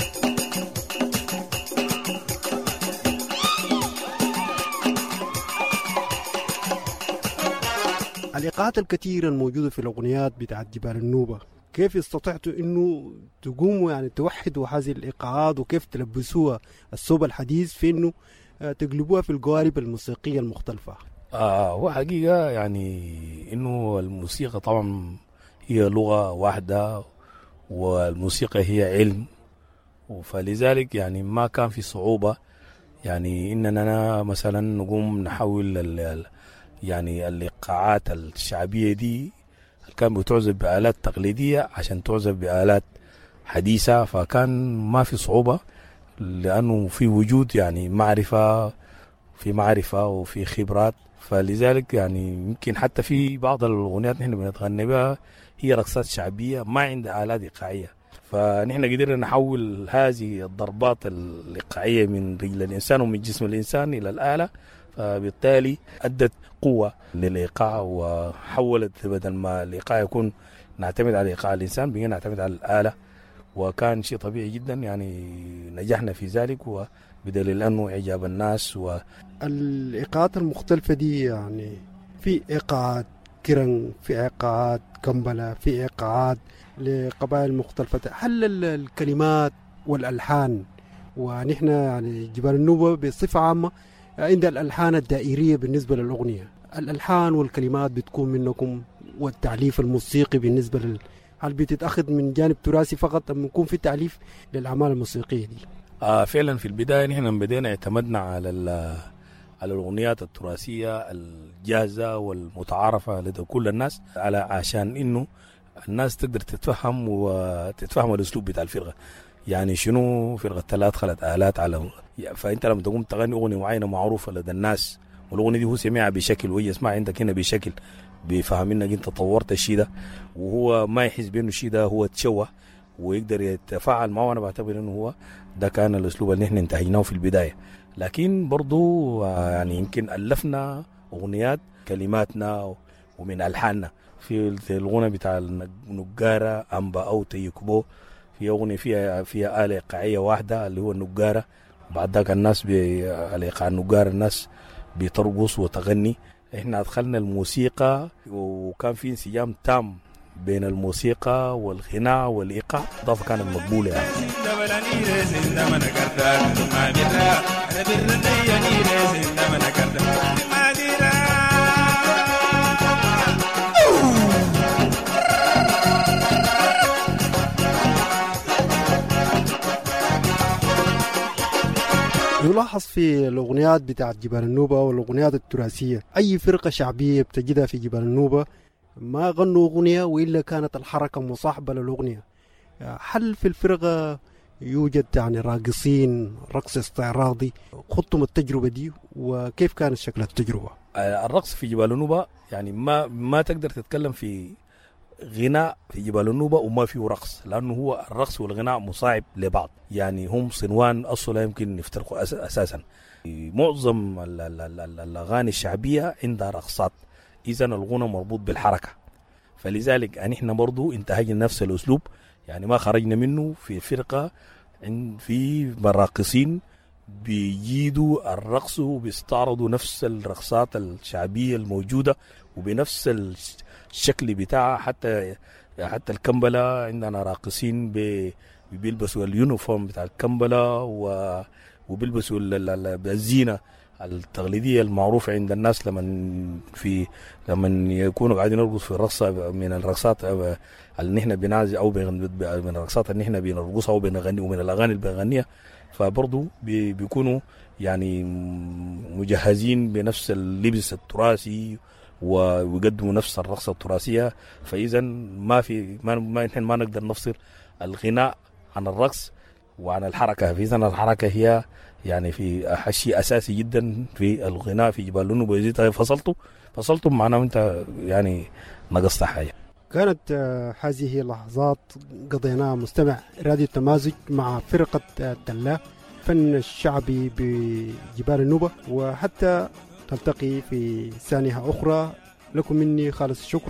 الإيقاعات الكثيرة الموجودة في الأغنيات بتاعت جبال النوبة، كيف استطعتوا إنه تقوموا يعني توحدوا هذه الإيقاعات، وكيف تلبسوها الصوب الحديث في إنه تقلبوها في القوالب الموسيقية المختلفة؟ آه هو حقيقة يعني إنه الموسيقى طبعا هي لغة واحدة، والموسيقى هي علم، فلذلك يعني ما كان في صعوبة يعني إننا مثلا نقوم نحول ال يعني الإيقاعات الشعبية دي كان بتعزف بآلات تقليدية عشان تعزف بآلات حديثة، فكان ما في صعوبة لأنه في وجود يعني معرفة في معرفة وفي خبرات. فلذلك يعني يمكن حتى في بعض الأغنيات نحن بنتغني بها هي رقصات شعبية ما عندها آلات إيقاعية، فنحن قدرنا نحول هذه الضربات الإيقاعية من رجل الإنسان ومن جسم الإنسان إلى الآلة، فبالتالي أدت قوة للإيقاع وحولت بدل ما الإيقاع يكون نعتمد على إيقاع الإنسان بقينا نعتمد على الآلة، وكان شيء طبيعي جدا يعني نجحنا في ذلك، وبدليل أنه إعجاب الناس. و الإيقاعات المختلفة دي يعني في إيقاعات كرن، في إيقاعات كمبلة، في إيقاعات لقبائل مختلفة. هل الكلمات والألحان، ونحن يعني جبال النوبة بصفة عامة عند الألحان الدائرية بالنسبة للأغنية، الألحان والكلمات بتكون منكم والتعليف الموسيقي بالنسبة لل هل بتتأخذ من جانب تراثي فقط أم يكون في تعليف للأعمال الموسيقية دي؟ آه فعلا في البداية نحن بدينا اعتمدنا على على الأغنيات التراثية الجاهزة والمتعارفة لدى كل الناس على عشان إنه الناس تقدر تتفهم وتتفهم الأسلوب بتاع الفرقة. يعني شنو فرقة ثلاث أدخلت آلات على، فأنت لما تقوم تغني أغنية معينة معروفة لدى الناس والأغنية دي هو سمعها بشكل وهي يسمع عندك هنا بشكل بيفهم انك انت طورت الشيء ده وهو ما يحس بانه الشيء ده هو تشوه ويقدر يتفاعل معه. انا بعتبر انه هو ده كان الاسلوب اللي احنا انتهيناه في البدايه. لكن برضو يعني يمكن الفنا اغنيات كلماتنا ومن الحاننا في الغنى بتاع النجاره امبا او تيكبو، في اغنيه فيها فيها آلة ايقاعيه واحده اللي هو النجاره. بعد ذاك الناس بالايقاع النجاره الناس بترقص وتغني. احنا ادخلنا الموسيقى وكان في انسجام تام بين الموسيقى والغناء والايقاع، اضافه كانت مقبوله يعني. يلاحظ في الأغنيات بتاعت جبال النوبة والأغنيات التراثية أي فرقة شعبية بتجدها في جبال النوبة ما غنوا أغنية وإلا كانت الحركة مصاحبة للأغنية. هل في الفرقة يوجد يعني راقصين رقص استعراضي؟ خضتم التجربة دي وكيف كانت شكل التجربة؟ الرقص في جبال النوبة يعني ما ما تقدر تتكلم في غناء في جبال النوبة وما فيه رقص، لأنه هو الرقص والغناء مصاحب لبعض. يعني هم صنوان أصلا يمكن يفترقوا أساسا. معظم الأغاني الشعبية عندها رقصات، إذن الغنى مربوط بالحركة. فلذلك يعني إحنا برضو انتهجنا نفس الأسلوب، يعني ما خرجنا منه في فرقة في مراقصين بيجيدوا الرقص وبيستعرضوا نفس الرقصات الشعبية الموجودة وبنفس الشكل بتاعها. حتى حتى الكمبلة عندنا راقصين بيلبسوا اليونيفورم بتاع الكمبلة وبيلبسوا الزينة التقليدية المعروفة عند الناس لما في لما يكونوا قاعدين يرقص في الرقصة من الرقصات اللي نحن بنعزي أو من الرقصات اللي نحن بنرقصها أو بنغني ومن الأغاني اللي بنغنيها. فبرضو بيكونوا يعني مجهزين بنفس اللبس التراثي ويقدموا نفس الرقصة التراثية. فإذا ما في ما ما نحن ما نقدر نفصل الغناء عن الرقص وعن الحركة. فإذا الحركة هي يعني في شيء أساسي جدا في الغناء في جبال النوبة. إذا فصلتوا فصلتوا معناه أنت يعني نقصت حاجة. كانت هذه لحظات قضيناها مستمع راديو التمازج مع فرقة تلا فن الشعبي بجبال النوبة، وحتى تلتقي في ثانية أخرى. لكم مني خالص الشكر.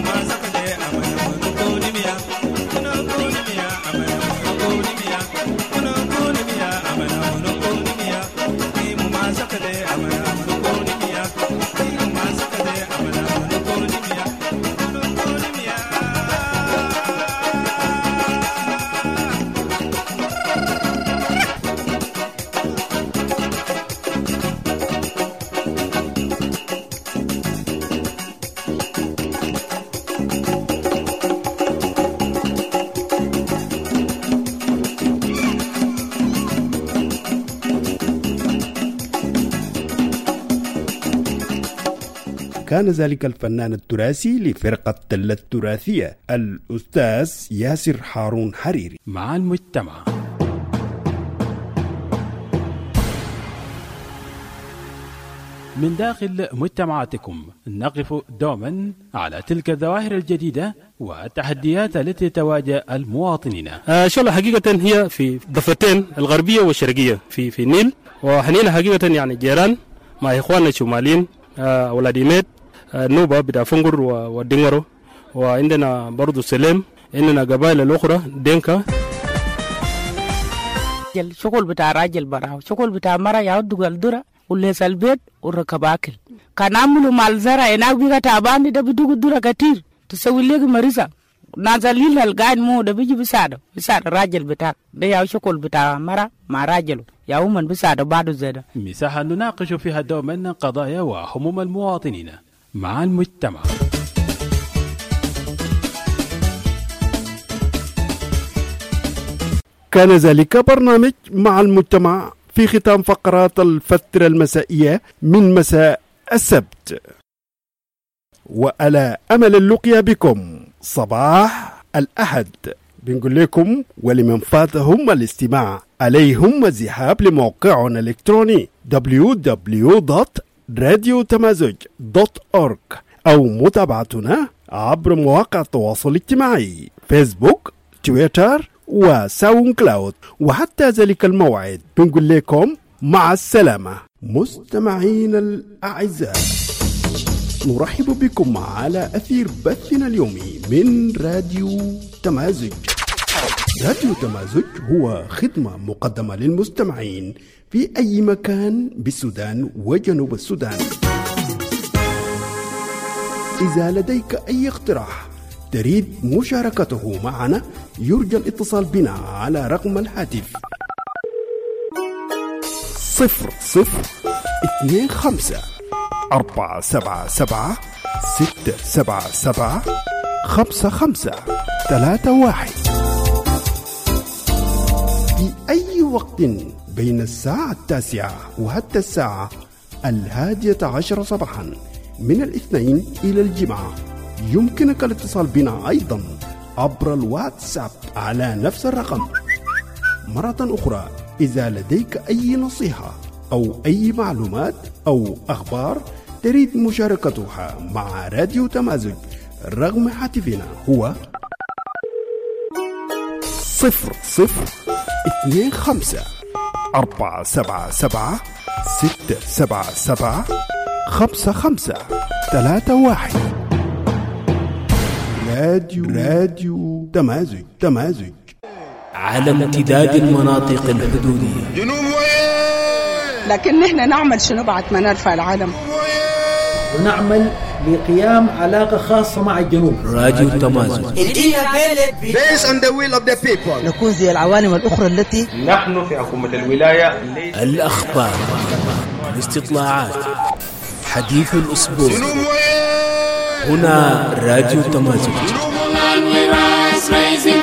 كان ذلك الفنان التراثي لفرقة تلة التراثية الأستاذ ياسر هارون حريري مع المجتمع. من داخل مجتمعاتكم نقف دوما على تلك الظواهر الجديدة والتحديات التي تواجه المواطنين. آه شو حقيقة هي في ضفتين الغربية والشرقية في في النيل، وحنينا حقيقة يعني جيران مع إخواننا الشماليين آه ولاديميت آه نوبة بتاع فنجر ودينغرو، وعندنا برضو سليم، عندنا قبائل الأخرى دينكا. الشغل بتاع راجل براو، شغل بتاع مرة يعود الدرة وليس البيت وركب أكل. كان عملوا مال زرع هناك بيجا تعبان ده بدو الدرة كتير تسوي لك مريضة نازلين القاعد مو ده بيجي بساعده بساعد الراجل بتاعك ده ياو شكل بتاع مرة مع راجله ياو من بساعده بعده زيادة. مساحة نناقش فيها دوما قضايا وهموم المواطنين مع المجتمع. كان ذلك برنامج مع المجتمع في ختام فقرات الفترة المسائية من مساء السبت، وعلى أمل اللقيا بكم صباح الأحد. بنقول لكم ولمن فاتهم الاستماع عليهم الذهاب لموقعنا الإلكتروني دبليو دبليو دوت راديو تمازج دوت أورج أو متابعتنا عبر مواقع التواصل الاجتماعي فيسبوك، تويتر وساوند كلاود. وحتى ذلك الموعد بنقول لكم مع السلامة. مستمعين الأعزاء، نرحب بكم على أثير بثنا اليومي من راديو تمازج. راديو تمازج هو خدمة مقدمة للمستمعين في أي مكان بالسودان وجنوب السودان. إذا لديك أي اقتراح تريد مشاركته معنا يرجى الاتصال بنا على رقم الهاتف صفر صفر اثنين خمسة أربعة سبعة سبعة ستة سبعة سبعة خمسة خمسة ثلاثة واحد في أي وقت بين الساعة التاسعة وحتى الساعة الهادية عشر صباحا من الاثنين إلى الجمعة. يمكنك الاتصال بنا أيضا عبر الواتساب على نفس الرقم. مرة أخرى، إذا لديك أي نصيحة أو أي معلومات أو أخبار تريد مشاركتها مع راديو تمازج، رقم هاتفنا هو صفر صفر اثنين خمسة أربعة سبعة سبعة ستة سبعة سبعة خمسة خمسة ثلاثة واحد. راديو راديو تمازج تمازج على امتداد المناطق الحدودية. جنوب لكن نحن نعمل شنو بعد ما نرفع العلم؟ ونعمل لقيام علاقة خاصة مع الجنوب. راديو تمازج. Based on the will of the people. نكون زي العوالم الأخرى التي نحن في حكومة الولاية. الأخبار، الاستطلاعات، حديث الأسبوع، هنا راديو تمازج.